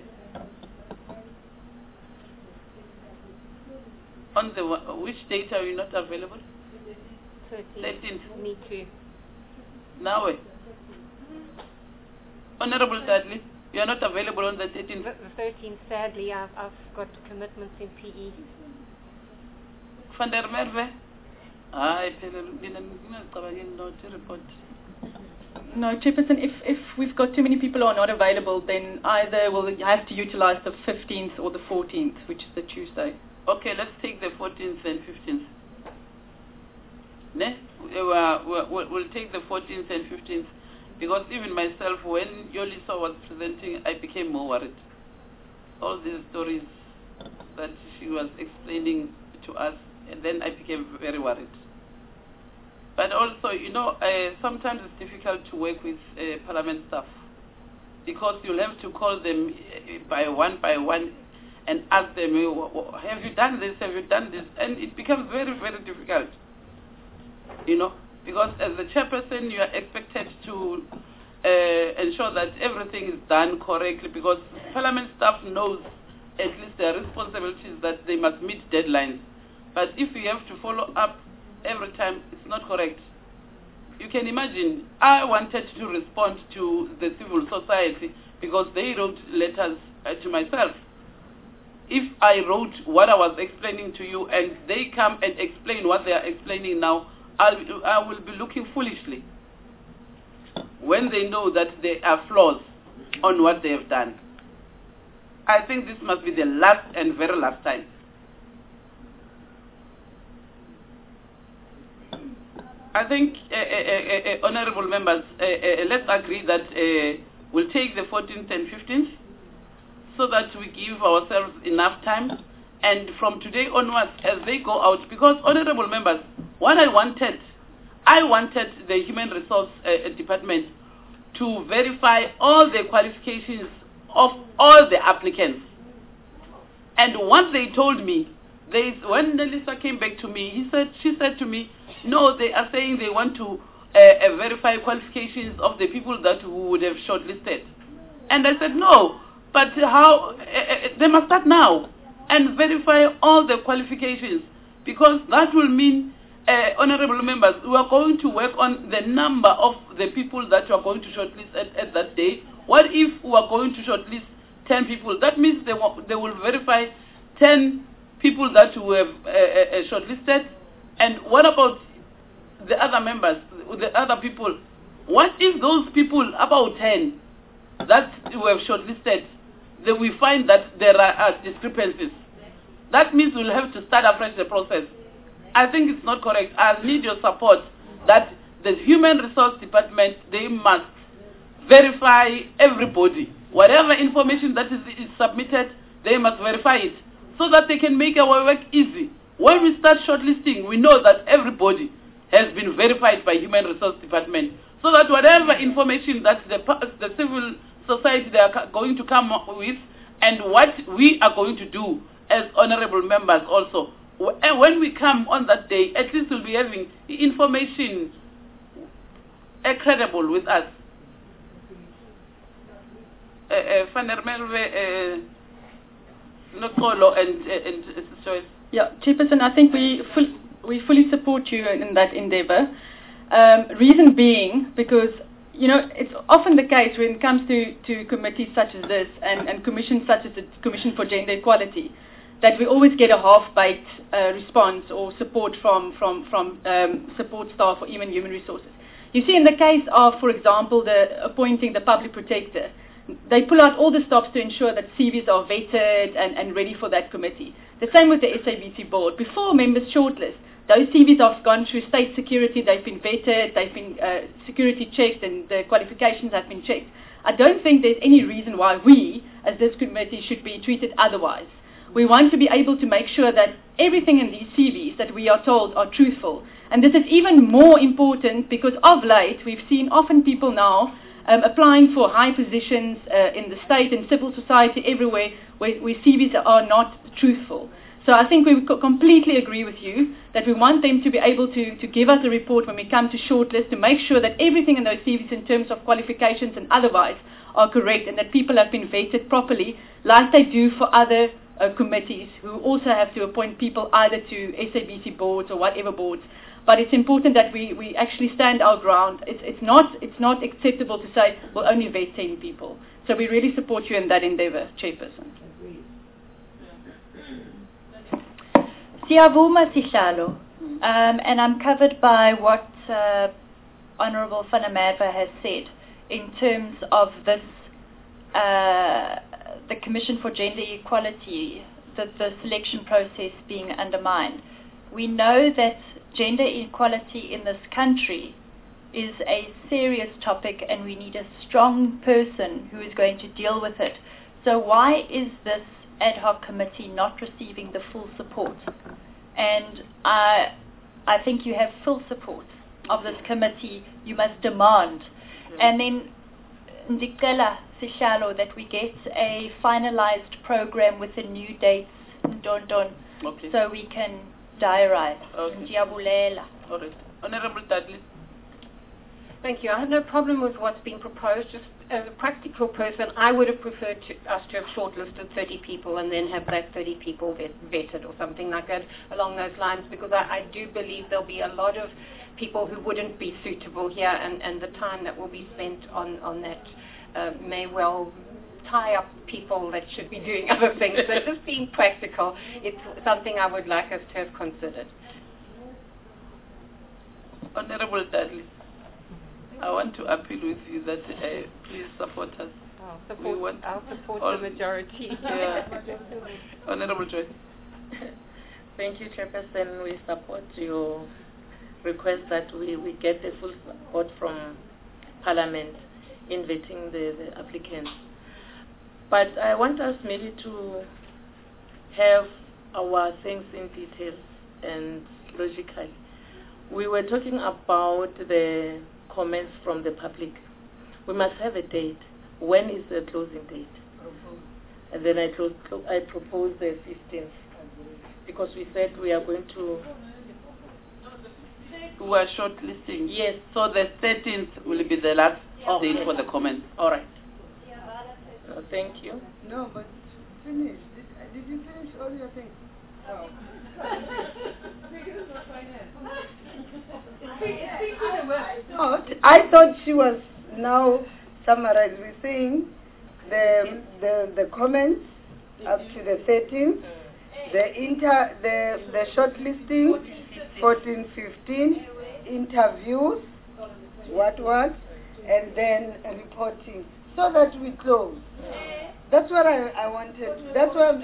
On the which date are you not available? thirteenth. Me too. Now, Honorable Dudley. You are not available on the thirteenth? The, the thirteenth, sadly, I've, I've got commitments in P E. Van der Merwe? Hayi phela mina ngingacabangeli not report. No, Chairperson, if, if we've got too many people who are not available, then either we'll have to utilize the fifteenth or the fourteenth, which is the Tuesday. Okay, let's take the fourteenth and fifteenth. Ne? We'll, we'll, we'll take the fourteenth and fifteenth, because even myself, when Yolisa was presenting, I became more worried. All these stories that she was explaining to us, and then I became very worried. But also, you know, uh, sometimes it's difficult to work with uh, Parliament staff, because you'll have to call them uh, by one by one and ask them, have you done this, have you done this? And it becomes very, very difficult, you know, because as the chairperson, you are expected to uh, ensure that everything is done correctly, because Parliament staff knows at least their responsibilities, that they must meet deadlines. But if you have to follow up every time, it's not correct. You can imagine, I wanted to respond to the civil society because they wrote letters uh, to myself. If I wrote what I was explaining to you and they come and explain what they are explaining now, I'll, I will be looking foolishly when they know that there are flaws on what they have done. I think this must be the last and very last time. I think, uh, uh, uh, uh, honorable members, uh, uh, let's agree that uh, we'll take the fourteenth and fifteenth so that we give ourselves enough time. And from today onwards, as they go out, because honorable members, what I wanted, I wanted the Human Resource uh, Department to verify all the qualifications of all the applicants. And once they told me, they, when Nelisa came back to me, he said, she said to me, no, they are saying they want to uh, uh, verify qualifications of the people that who would have shortlisted. And I said, no, but how, uh, uh, they must start now and verify all the qualifications, because that will mean, uh, honorable members, we are going to work on the number of the people that you are going to shortlist at, at that day. What if we are going to shortlist ten people? That means they, they will verify ten people that we have uh, uh, shortlisted. And what about the other members, the other people? What if those people, about ten, that we have shortlisted, that we find that there are uh, discrepancies? That means we'll have to start afresh the process. I think it's not correct. I need your support that the Human Resource Department, they must verify everybody. Whatever information that is, is submitted, they must verify it so that they can make our work easy. When we start shortlisting, we know that everybody has been verified by Human Resource Department, so that whatever information that the, the civil society they are going to come up with, and what we are going to do as honorable members also, and when we come on that day, at least we'll be having information uh, credible with us. Van der Merwe, Nokolo and and Joyce. Yeah, Chairperson, I think we full, we fully support you in that endeavour. Um, reason being, because you know it's often the case when it comes to, to committees such as this and, and commissions such as the Commission for Gender Equality, that we always get a half-baked uh, response or support from from from um, support staff or even human resources. You see, in the case of, for example, the appointing the public protector, they pull out all the stops to ensure that C Vs are vetted and, and ready for that committee. The same with the S A B C board. Before members shortlist, those C Vs have gone through state security, they've been vetted, they've been uh, security checked, and the qualifications have been checked. I don't think there's any reason why we, as this committee, should be treated otherwise. We want to be able to make sure that everything in these C Vs that we are told are truthful. And this is even more important because of late we've seen often people now Um, applying for high positions uh, in the state and civil society everywhere where, where C Vs are not truthful. So I think we co- completely agree with you that we want them to be able to, to give us a report when we come to shortlist to make sure that everything in those C Vs in terms of qualifications and otherwise are correct, and that people have been vetted properly like they do for other uh, committees who also have to appoint people either to S A B C boards or whatever boards. but it's important that we, we actually stand our ground. It's, it's, not, it's not acceptable to say, we'll only vet ten people. So we really support you in that endeavour, Chairperson. Siyavuma Sihlalo, um, and I'm covered by what uh, Honourable Fanamadva has said in terms of this, uh, the Commission for Gender Equality, the, the selection process being undermined. We know that gender equality in this country is a serious topic and we need a strong person who is going to deal with it. So why is this ad hoc committee not receiving the full support? And I, I think you have full support of this committee. You must demand. And then Ndicela Sihlalo that we get a finalized program with the new dates, don don, okay. so we can diarize. Okay. All right. Honourable Dudley. Thank you. I have no problem with what's being proposed. Just as a practical person, I would have preferred to, us to have shortlisted thirty people and then have that thirty people vet, vetted or something like that along those lines, because I, I do believe there'll be a lot of people who wouldn't be suitable here, and, and the time that will be spent on, on that uh, may well tie up people that should be doing other things. So just being practical, it's something I would like us to have considered. Honourable Dudley, I want to appeal with you that uh, please support us. I'll support, we want I'll support all, the majority. Yeah. Honourable Joy. Thank you, Chairperson. We support your request that we, we get the full support from Parliament in vetting the, the applicants. But I want us maybe to have our things in detail and logically. We were talking about the comments from the public. We must have a date. When is the closing date? And then I, close, I propose the fifteenth, because we said we are going to... We are shortlisting. Yes. So the thirteenth will be the last okay. date for the comments. All right. Uh, thank you. No, but finish. Did, did you finish all your things? Wow. No, I thought she was now summarized. We're saying the the the comments up to the thirteenth, the inter the the shortlisting, fourteen, fifteen, interviews, what what, and then reporting, so that we close. That's what I I wanted. That's what.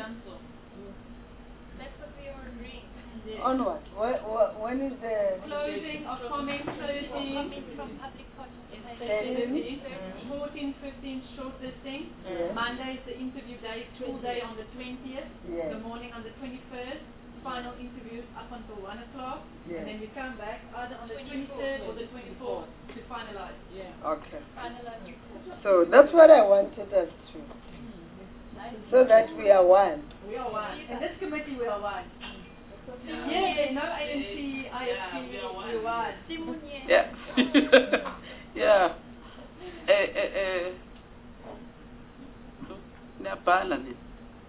On what? What, what? When is the closing of comments? Closing from public participation. fourteen, fifteen shortlisting. Yes. Monday is the interview day, full day on the twentieth. Yes. The morning on the twenty-first. Final interviews up until one o'clock. Yes. And then we come back either on the twenty-third or the twenty-fourth to finalize. Yeah. Okay. Finalize. So that's what I wanted us to. So that we are one. We are one. In this committee, we are one. Yeah, no A N C, I S P, you are. Yeah. Yeah. Eh, eh, eh. Niyabhala ni.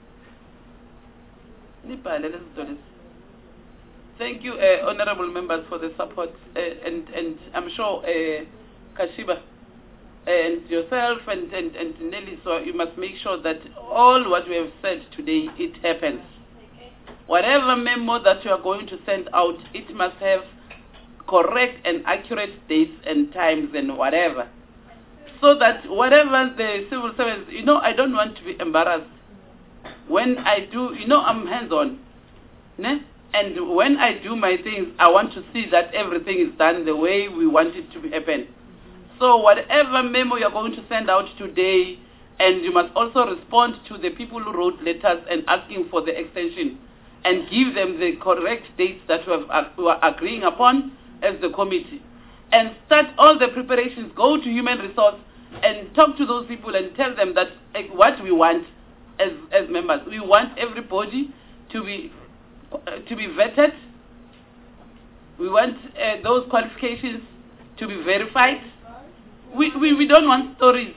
Nibhale lezi zinto lezi. Thank you, uh, honourable members, for the support, uh, and and I'm sure uh, Kashiba and yourself and, and, and Nelly, so you must make sure that all what we have said today, it happens. Whatever memo that you are going to send out, it must have correct and accurate dates and times and whatever. So that whatever the civil servants, you know, I don't want to be embarrassed. When I do, you know, I'm hands-on. Ne? And when I do my things, I want to see that everything is done the way we want it to happen. So whatever memo you're going to send out today, and you must also respond to the people who wrote letters and asking for the extension, and give them the correct dates that we, have, we are agreeing upon as the committee. And start all the preparations, go to human resource and talk to those people and tell them that uh, what we want as, as members. We want everybody to be, uh, to be vetted. We want uh, those qualifications to be verified. We, we, we don't want stories.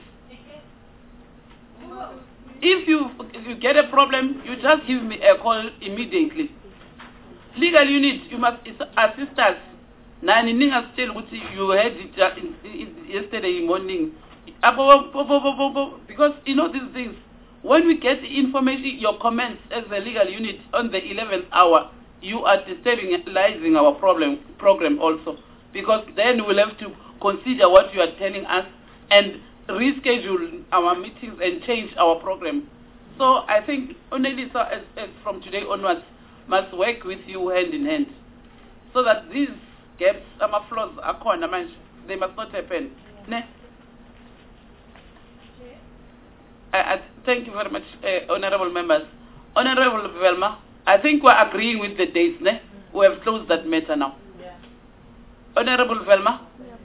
If you, if you get a problem, you just give me a call immediately. Legal unit, you must assist us Nani ninga still ukuthi you had it uh, in, in, yesterday morning. Because you know these things, when we get the information, your comments as a legal unit on the eleventh hour, you are destabilizing our problem program also. Because then we'll have to consider what you are telling us and reschedule our meetings and change our program. So I think UNELISA, as, as from today onwards, must work with you hand in hand, so that these gaps, ama flaws, they must not happen. Ne? I, I thank you very much, uh, honorable members. Honorable Velma, I think we're agreeing with the dates. Ne? We have closed that matter now. Yeah. Honorable Velma.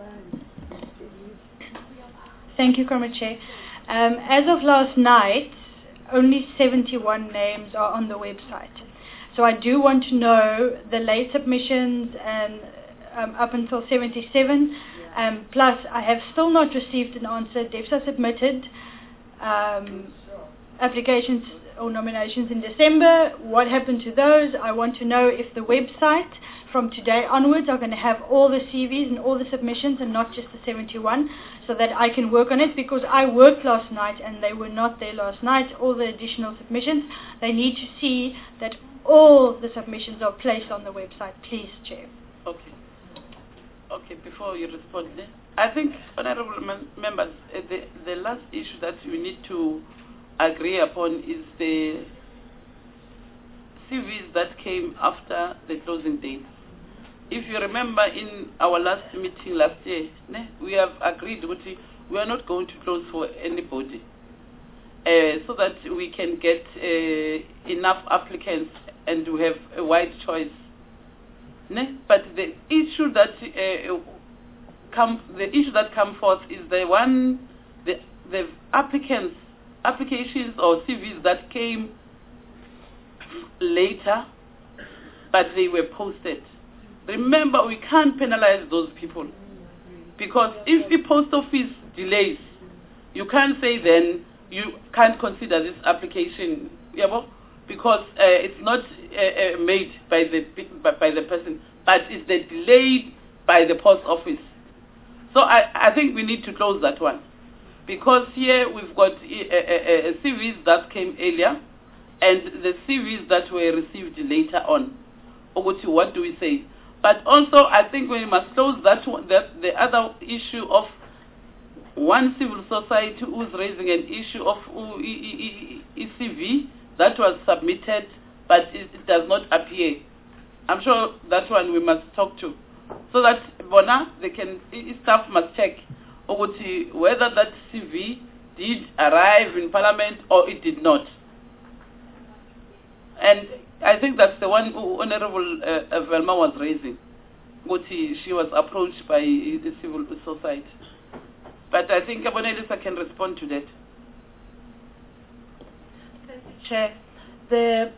Thank you, Comrade Chair. Um, as of last night, only seventy-one names are on the website. So I do want to know the late submissions and um, up until seventy-seven. Um, plus, I have still not received an answer. DEPSA submitted um, applications or nominations in December. What happened to those? I want to know if the website from today onwards are going to have all the C Vs and all the submissions and not just the seventy-one, so that I can work on it, because I worked last night and they were not there last night, all the additional submissions. They need to see that all the submissions are placed on the website, please, Chair. Okay. Okay, before you respond, I think, honorable mem members, uh, the, the last issue that we need to agree upon is the C Vs that came after the closing date. If you remember in our last meeting last year, ne, we have agreed that we are not going to close for anybody, uh, so that we can get uh, enough applicants and to have a wide choice. Ne? But the issue that uh, come, the issue that come forth is the one, the the applicants, applications or C Vs that came later, but they were posted. Remember, we can't penalize those people, because if the post office delays, you can't say then you can't consider this application, because uh, it's not uh, uh, made by the by, by the person, but it's the delayed by the post office. So I, I think we need to close that one, because here we've got uh, uh, uh, C Vs that came earlier and the C Vs that were received later on. Oguti, what do we say? But also, I think we must close that one, that the other issue of one civil society who's raising an issue of E C V that was submitted, but it, it does not appear. I'm sure that one we must talk to, so that Bona, they can, staff must check whether that C V did arrive in Parliament or it did not. And I think that's the one Honorable uh, Velma was raising. She was approached by the civil society. But I think Abonelisa can respond to that. Chair, the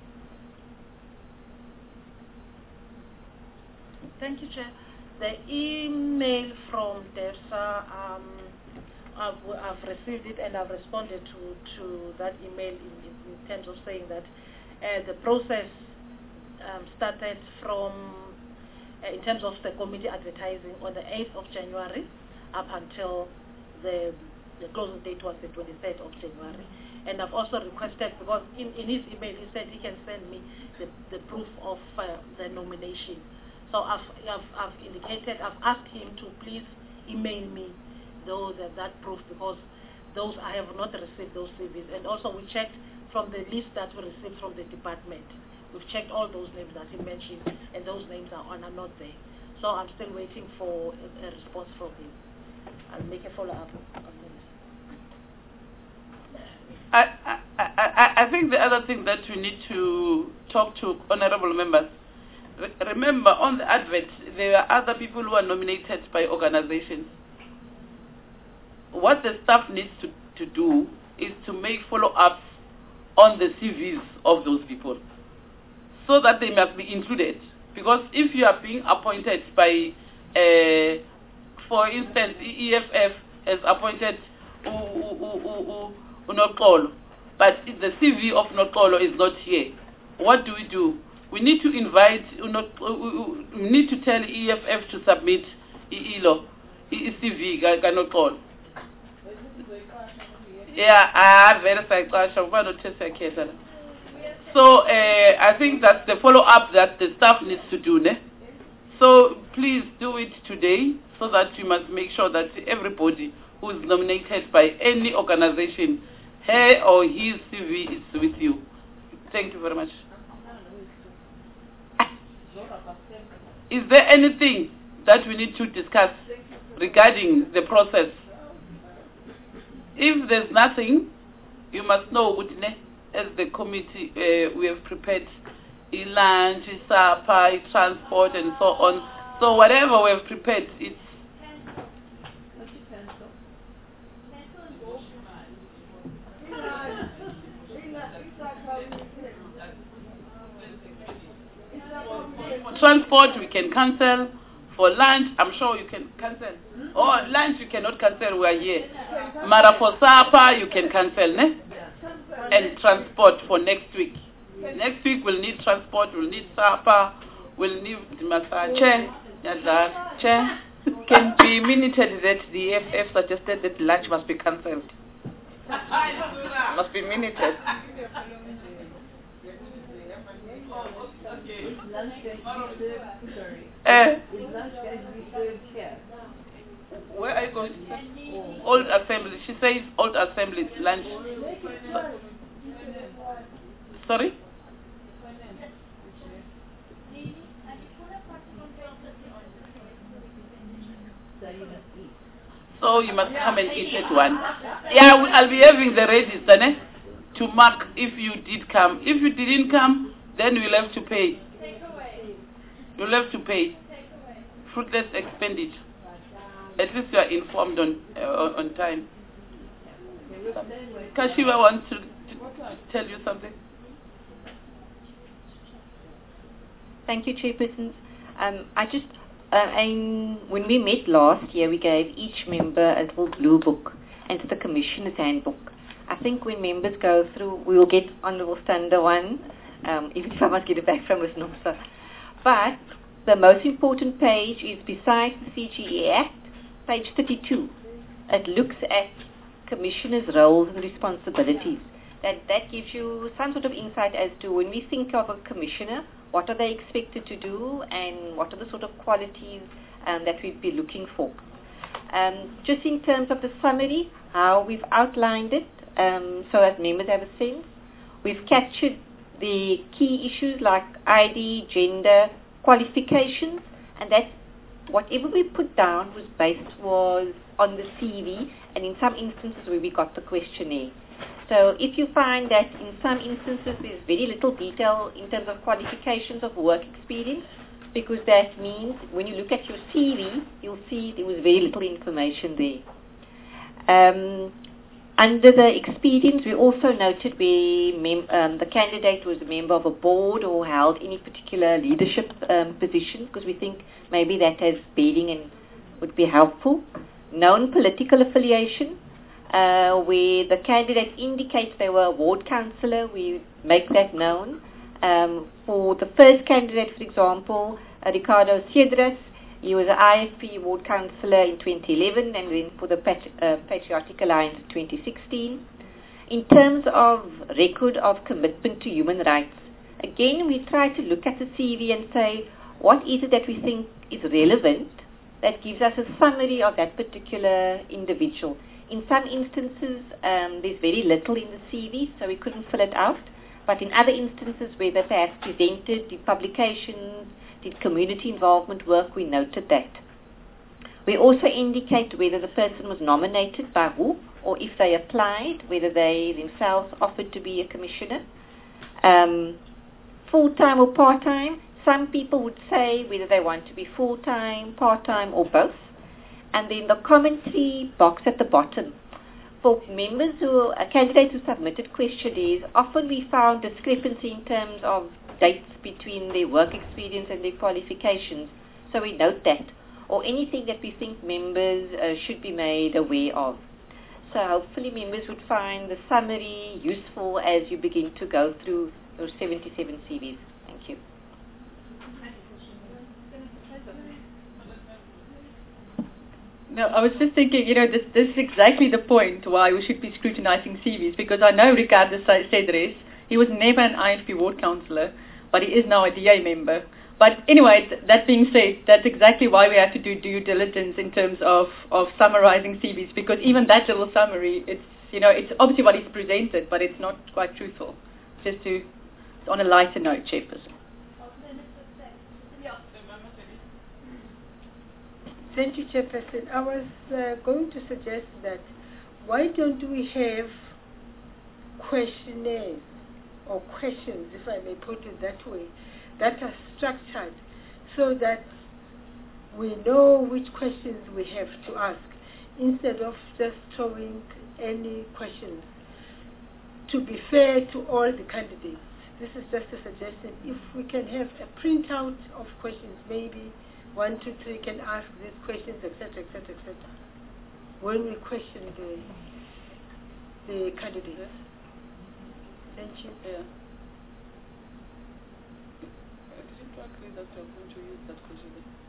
Thank you, Chair. The email from DEPSA, um, I've, I've received it and I've responded to, to that email in, in terms of saying that uh, the process um, started from, uh, in terms of the committee advertising, on the eighth of January up until the, the closing date was the twenty-third of January. And I've also requested, because in, in his email he said he can send me the, the proof of uh, the nomination. So I've, I've, I've indicated, I've asked him to please email me those uh, that proof, because those I have not received those C Vs. And also we checked from the list that we received from the department. We've checked all those names that he mentioned, and those names are, on, are not there. So I'm still waiting for a, a response from him. I'll make a follow-up on this. I, I, I, I think the other thing that we need to talk to honorable members, re remember on the advert there are other people who are nominated by organizations. What the staff needs to, to do is to make follow-ups on the C Vs of those people, so that they must be included. Because if you are being appointed by, uh, for instance, E F F has appointed Unokolo, but the C V of Nokolo is not here. What do we do? we need to invite, not, we need to tell E F F to submit I L O, I C V, Ganoton. Yeah, I verify. So uh, I think that's the follow-up that the staff needs to do. Ne? So please do it today, so that you must make sure that everybody who is nominated by any organization, her or his C V is with you. Thank you very much. Is there anything that we need to discuss regarding the process? If there's nothing, you must know, as the committee, uh, we have prepared a lunch, a supper, a transport, and so on. So whatever we have prepared, it's for transport we can cancel. For lunch, I'm sure you can cancel. Oh, lunch you cannot cancel, we are here. Mara for supper, you can cancel, ne? And transport for next week. Next week we'll need transport, we'll need supper, we'll need the massage. Chair, Chair, can be minuted that the F F suggested that lunch must be cancelled. Must be minuted. Uh, where are you going to say? Old assembly. She says old assembly lunch. So, sorry? So you must come and eat at one. Yeah, I'll be having the register eh, to mark if you did come. If you didn't come, then you'll have to pay. You'll have to pay. Fruitless expenditure. At least you are informed on uh, on time. Kashiwa wants to, to, to tell you something. Thank you, Chairperson. Um, I just, uh, and when we met last year, we gave each member a little blue book and the Commissioner's Handbook. I think when members go through, we will get Honourable Stander one, um, even if I must get it back from Miz Nomsa. But the most important page is besides the C G E Act, page thirty-two. It looks at Commissioners' roles and responsibilities. That, that gives you some sort of insight as to when we think of a Commissioner, what are they expected to do and what are the sort of qualities um, that we'd be looking for. Um, just in terms of the summary, how we've outlined it, um, so that members have a sense. We've captured the key issues like I D, gender, qualifications, and that whatever we put down was based was on the C V, and in some instances where we got the questionnaire. So if you find that in some instances there's very little detail in terms of qualifications of work experience, because that means when you look at your C V, you'll see there was very little information there. Um, Under the experience, we also noted where mem um, the candidate was a member of a board or held any particular leadership um, position, because we think maybe that has bearing and would be helpful. Known political affiliation, uh, where the candidate indicates they were a ward councillor, we make that known. Um, for the first candidate, for example, uh, Ricardo Cedras, he was an I F P ward councillor in twenty eleven, and then for the Pat uh, Patriotic Alliance in twenty sixteen. In terms of record of commitment to human rights, again we try to look at the C V and say, what is it that we think is relevant that gives us a summary of that particular individual. In some instances, um, there's very little in the C V, so we couldn't fill it out. But in other instances where they perhaps presented, did publications, did community involvement work, we noted that. We also indicate whether the person was nominated by who, or if they applied, whether they themselves offered to be a commissioner. Um, full-time or part-time, some people would say whether they want to be full-time, part-time, or both. And then the commentary box at the bottom. For members who, uh, candidates who submitted questionnaires, often we found discrepancy in terms of dates between their work experience and their qualifications. So we note that, or anything that we think members uh, should be made aware of. So hopefully members would find the summary useful as you begin to go through those seventy-seven C Vs. Thank you. No, I was just thinking, you know, this this is exactly the point why we should be scrutinizing C Vs, because I know Ricardo Cedres, he was never an I F P ward councillor, but he is now a D A member. But anyway, th- that being said, that's exactly why we have to do due diligence in terms of, of summarizing C Vs, because even that little summary, it's, you know, it's obviously what he's presented, but it's not quite truthful. Just to, on a lighter note, Chairperson. Thank you, Chairperson. I was uh, going to suggest that why don't we have questionnaires or questions, if I may put it that way, that are structured so that we know which questions we have to ask instead of just throwing any questions. To be fair to all the candidates, this is just a suggestion. If we can have a printout of questions, maybe one, two, three can ask these questions, et cetera, et cetera, et cetera, when we question the the candidates. Thank you. Yeah. Did you agree that you're going to use that question?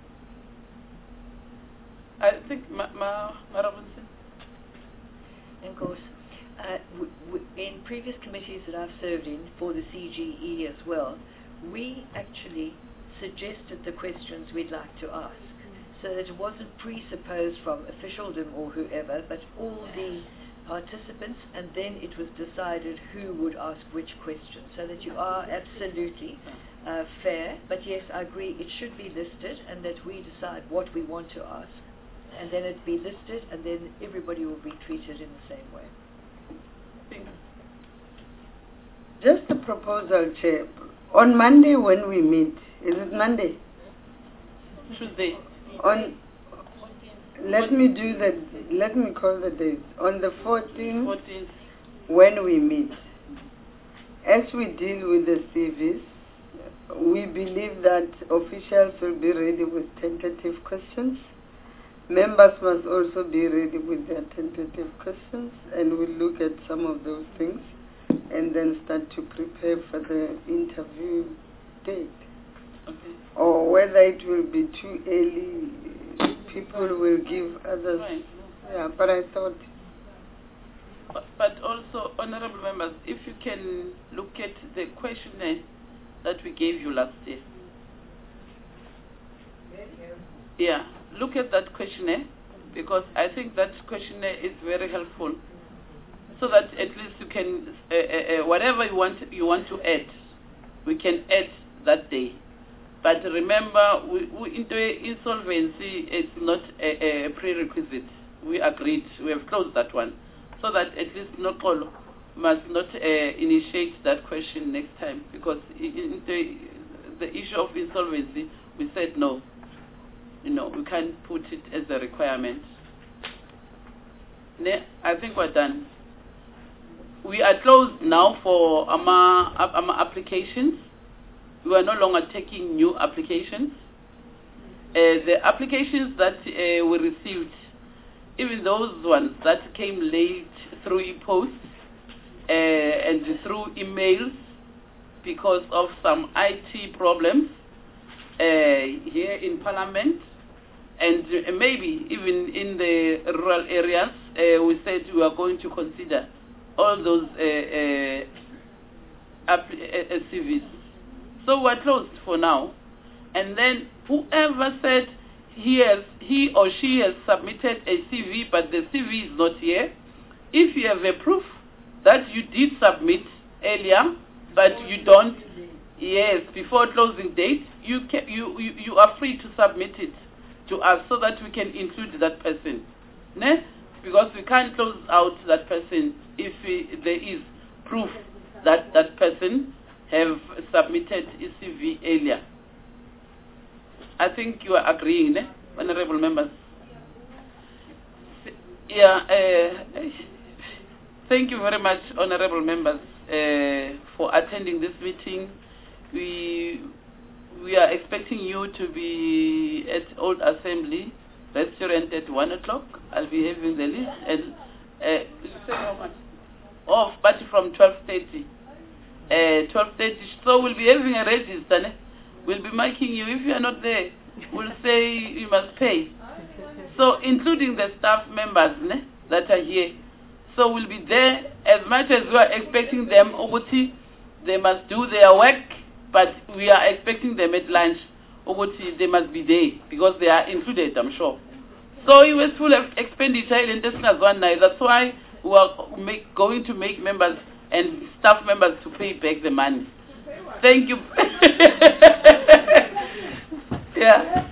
I think, Ma, Ma, Ma Robinson. Of course. Uh, w- w- in previous committees that I've served in, for the C G E as well, we actually suggested the questions we'd like to ask, so that it wasn't presupposed from officialdom or whoever, but all the participants, and then it was decided who would ask which question, so that you are absolutely uh, fair. But yes, I agree, it should be listed, and that we decide what we want to ask, and then it be listed, and then everybody will be treated in the same way. Just a proposal, Chair. On Monday when we meet, is it Monday? Tuesday. On, let me do the, let me call the date. On the fourteenth, fourteenth, when we meet, as we deal with the C Vs, we believe that officials will be ready with tentative questions. Members must also be ready with their tentative questions, and we'll look at some of those things and then start to prepare for the interview date. Okay. Or whether it will be too early, people will give others. Right. Yeah, but I thought. But, but also, honorable members, if you can look at the questionnaire that we gave you last year. Yeah, look at that questionnaire, because I think that questionnaire is very helpful, so that at least you can, uh, uh, uh, whatever you want, you want to add, we can add that day. But remember, we, we into insolvency is not a, a prerequisite. We agreed, we have closed that one, so that at least Nokolo must not uh, initiate that question next time, because in the, the issue of insolvency, we said no. You know, we can't put it as a requirement. Ne, I think we're done. We are closed now for AMA, AMA applications. We are no longer taking new applications. Uh, the applications that uh, we received, even those ones that came late through e-post uh, and through emails because of some I T problems uh, here in Parliament, and uh, maybe even in the rural areas, uh, we said we are going to consider all those uh, uh, app- uh, C Vs. So we're closed for now. And then whoever said he, has, he or she has submitted a C V, but the C V is not here, if you have a proof that you did submit earlier, but you don't, yes, before closing date, you, can, you, you, you are free to submit it to us so that we can include that person. Ne? Because we can't close out that person if we, there is proof that that person have submitted a C V earlier. I think you are agreeing, ne? Honorable members. Yeah, uh, thank you very much, honorable members, uh, for attending this meeting. We we are expecting you to be at Old Assembly Restaurant at one o'clock. I'll be having the list, and uh, did you say how much? Oh, but from twelve thirty. Uh, twelve thirty. So we'll be having a register. Ne? We'll be marking you. If you are not there, we'll say you must pay. So including the staff members ne, that are here. So we'll be there as much as we are expecting them, Obuti, they must do their work, but we are expecting them at lunch. Obuti, they must be there because they are included, I'm sure. So it was full of expenditure in this one night. That's why we are make, going to make members and staff members to pay back the money. Thank you. Yeah.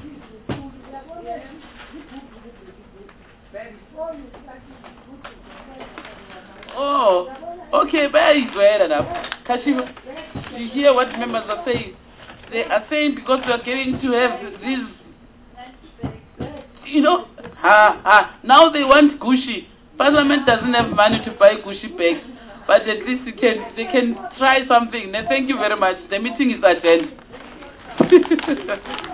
Oh, okay, very well enough. Kashima, you hear what members are saying? They are saying because we are getting to have this, you know, ha, ha. Now they want Gucci. Parliament doesn't have money to buy Gucci bags, but at least they can, they can try something. Thank you very much. The meeting is adjourned.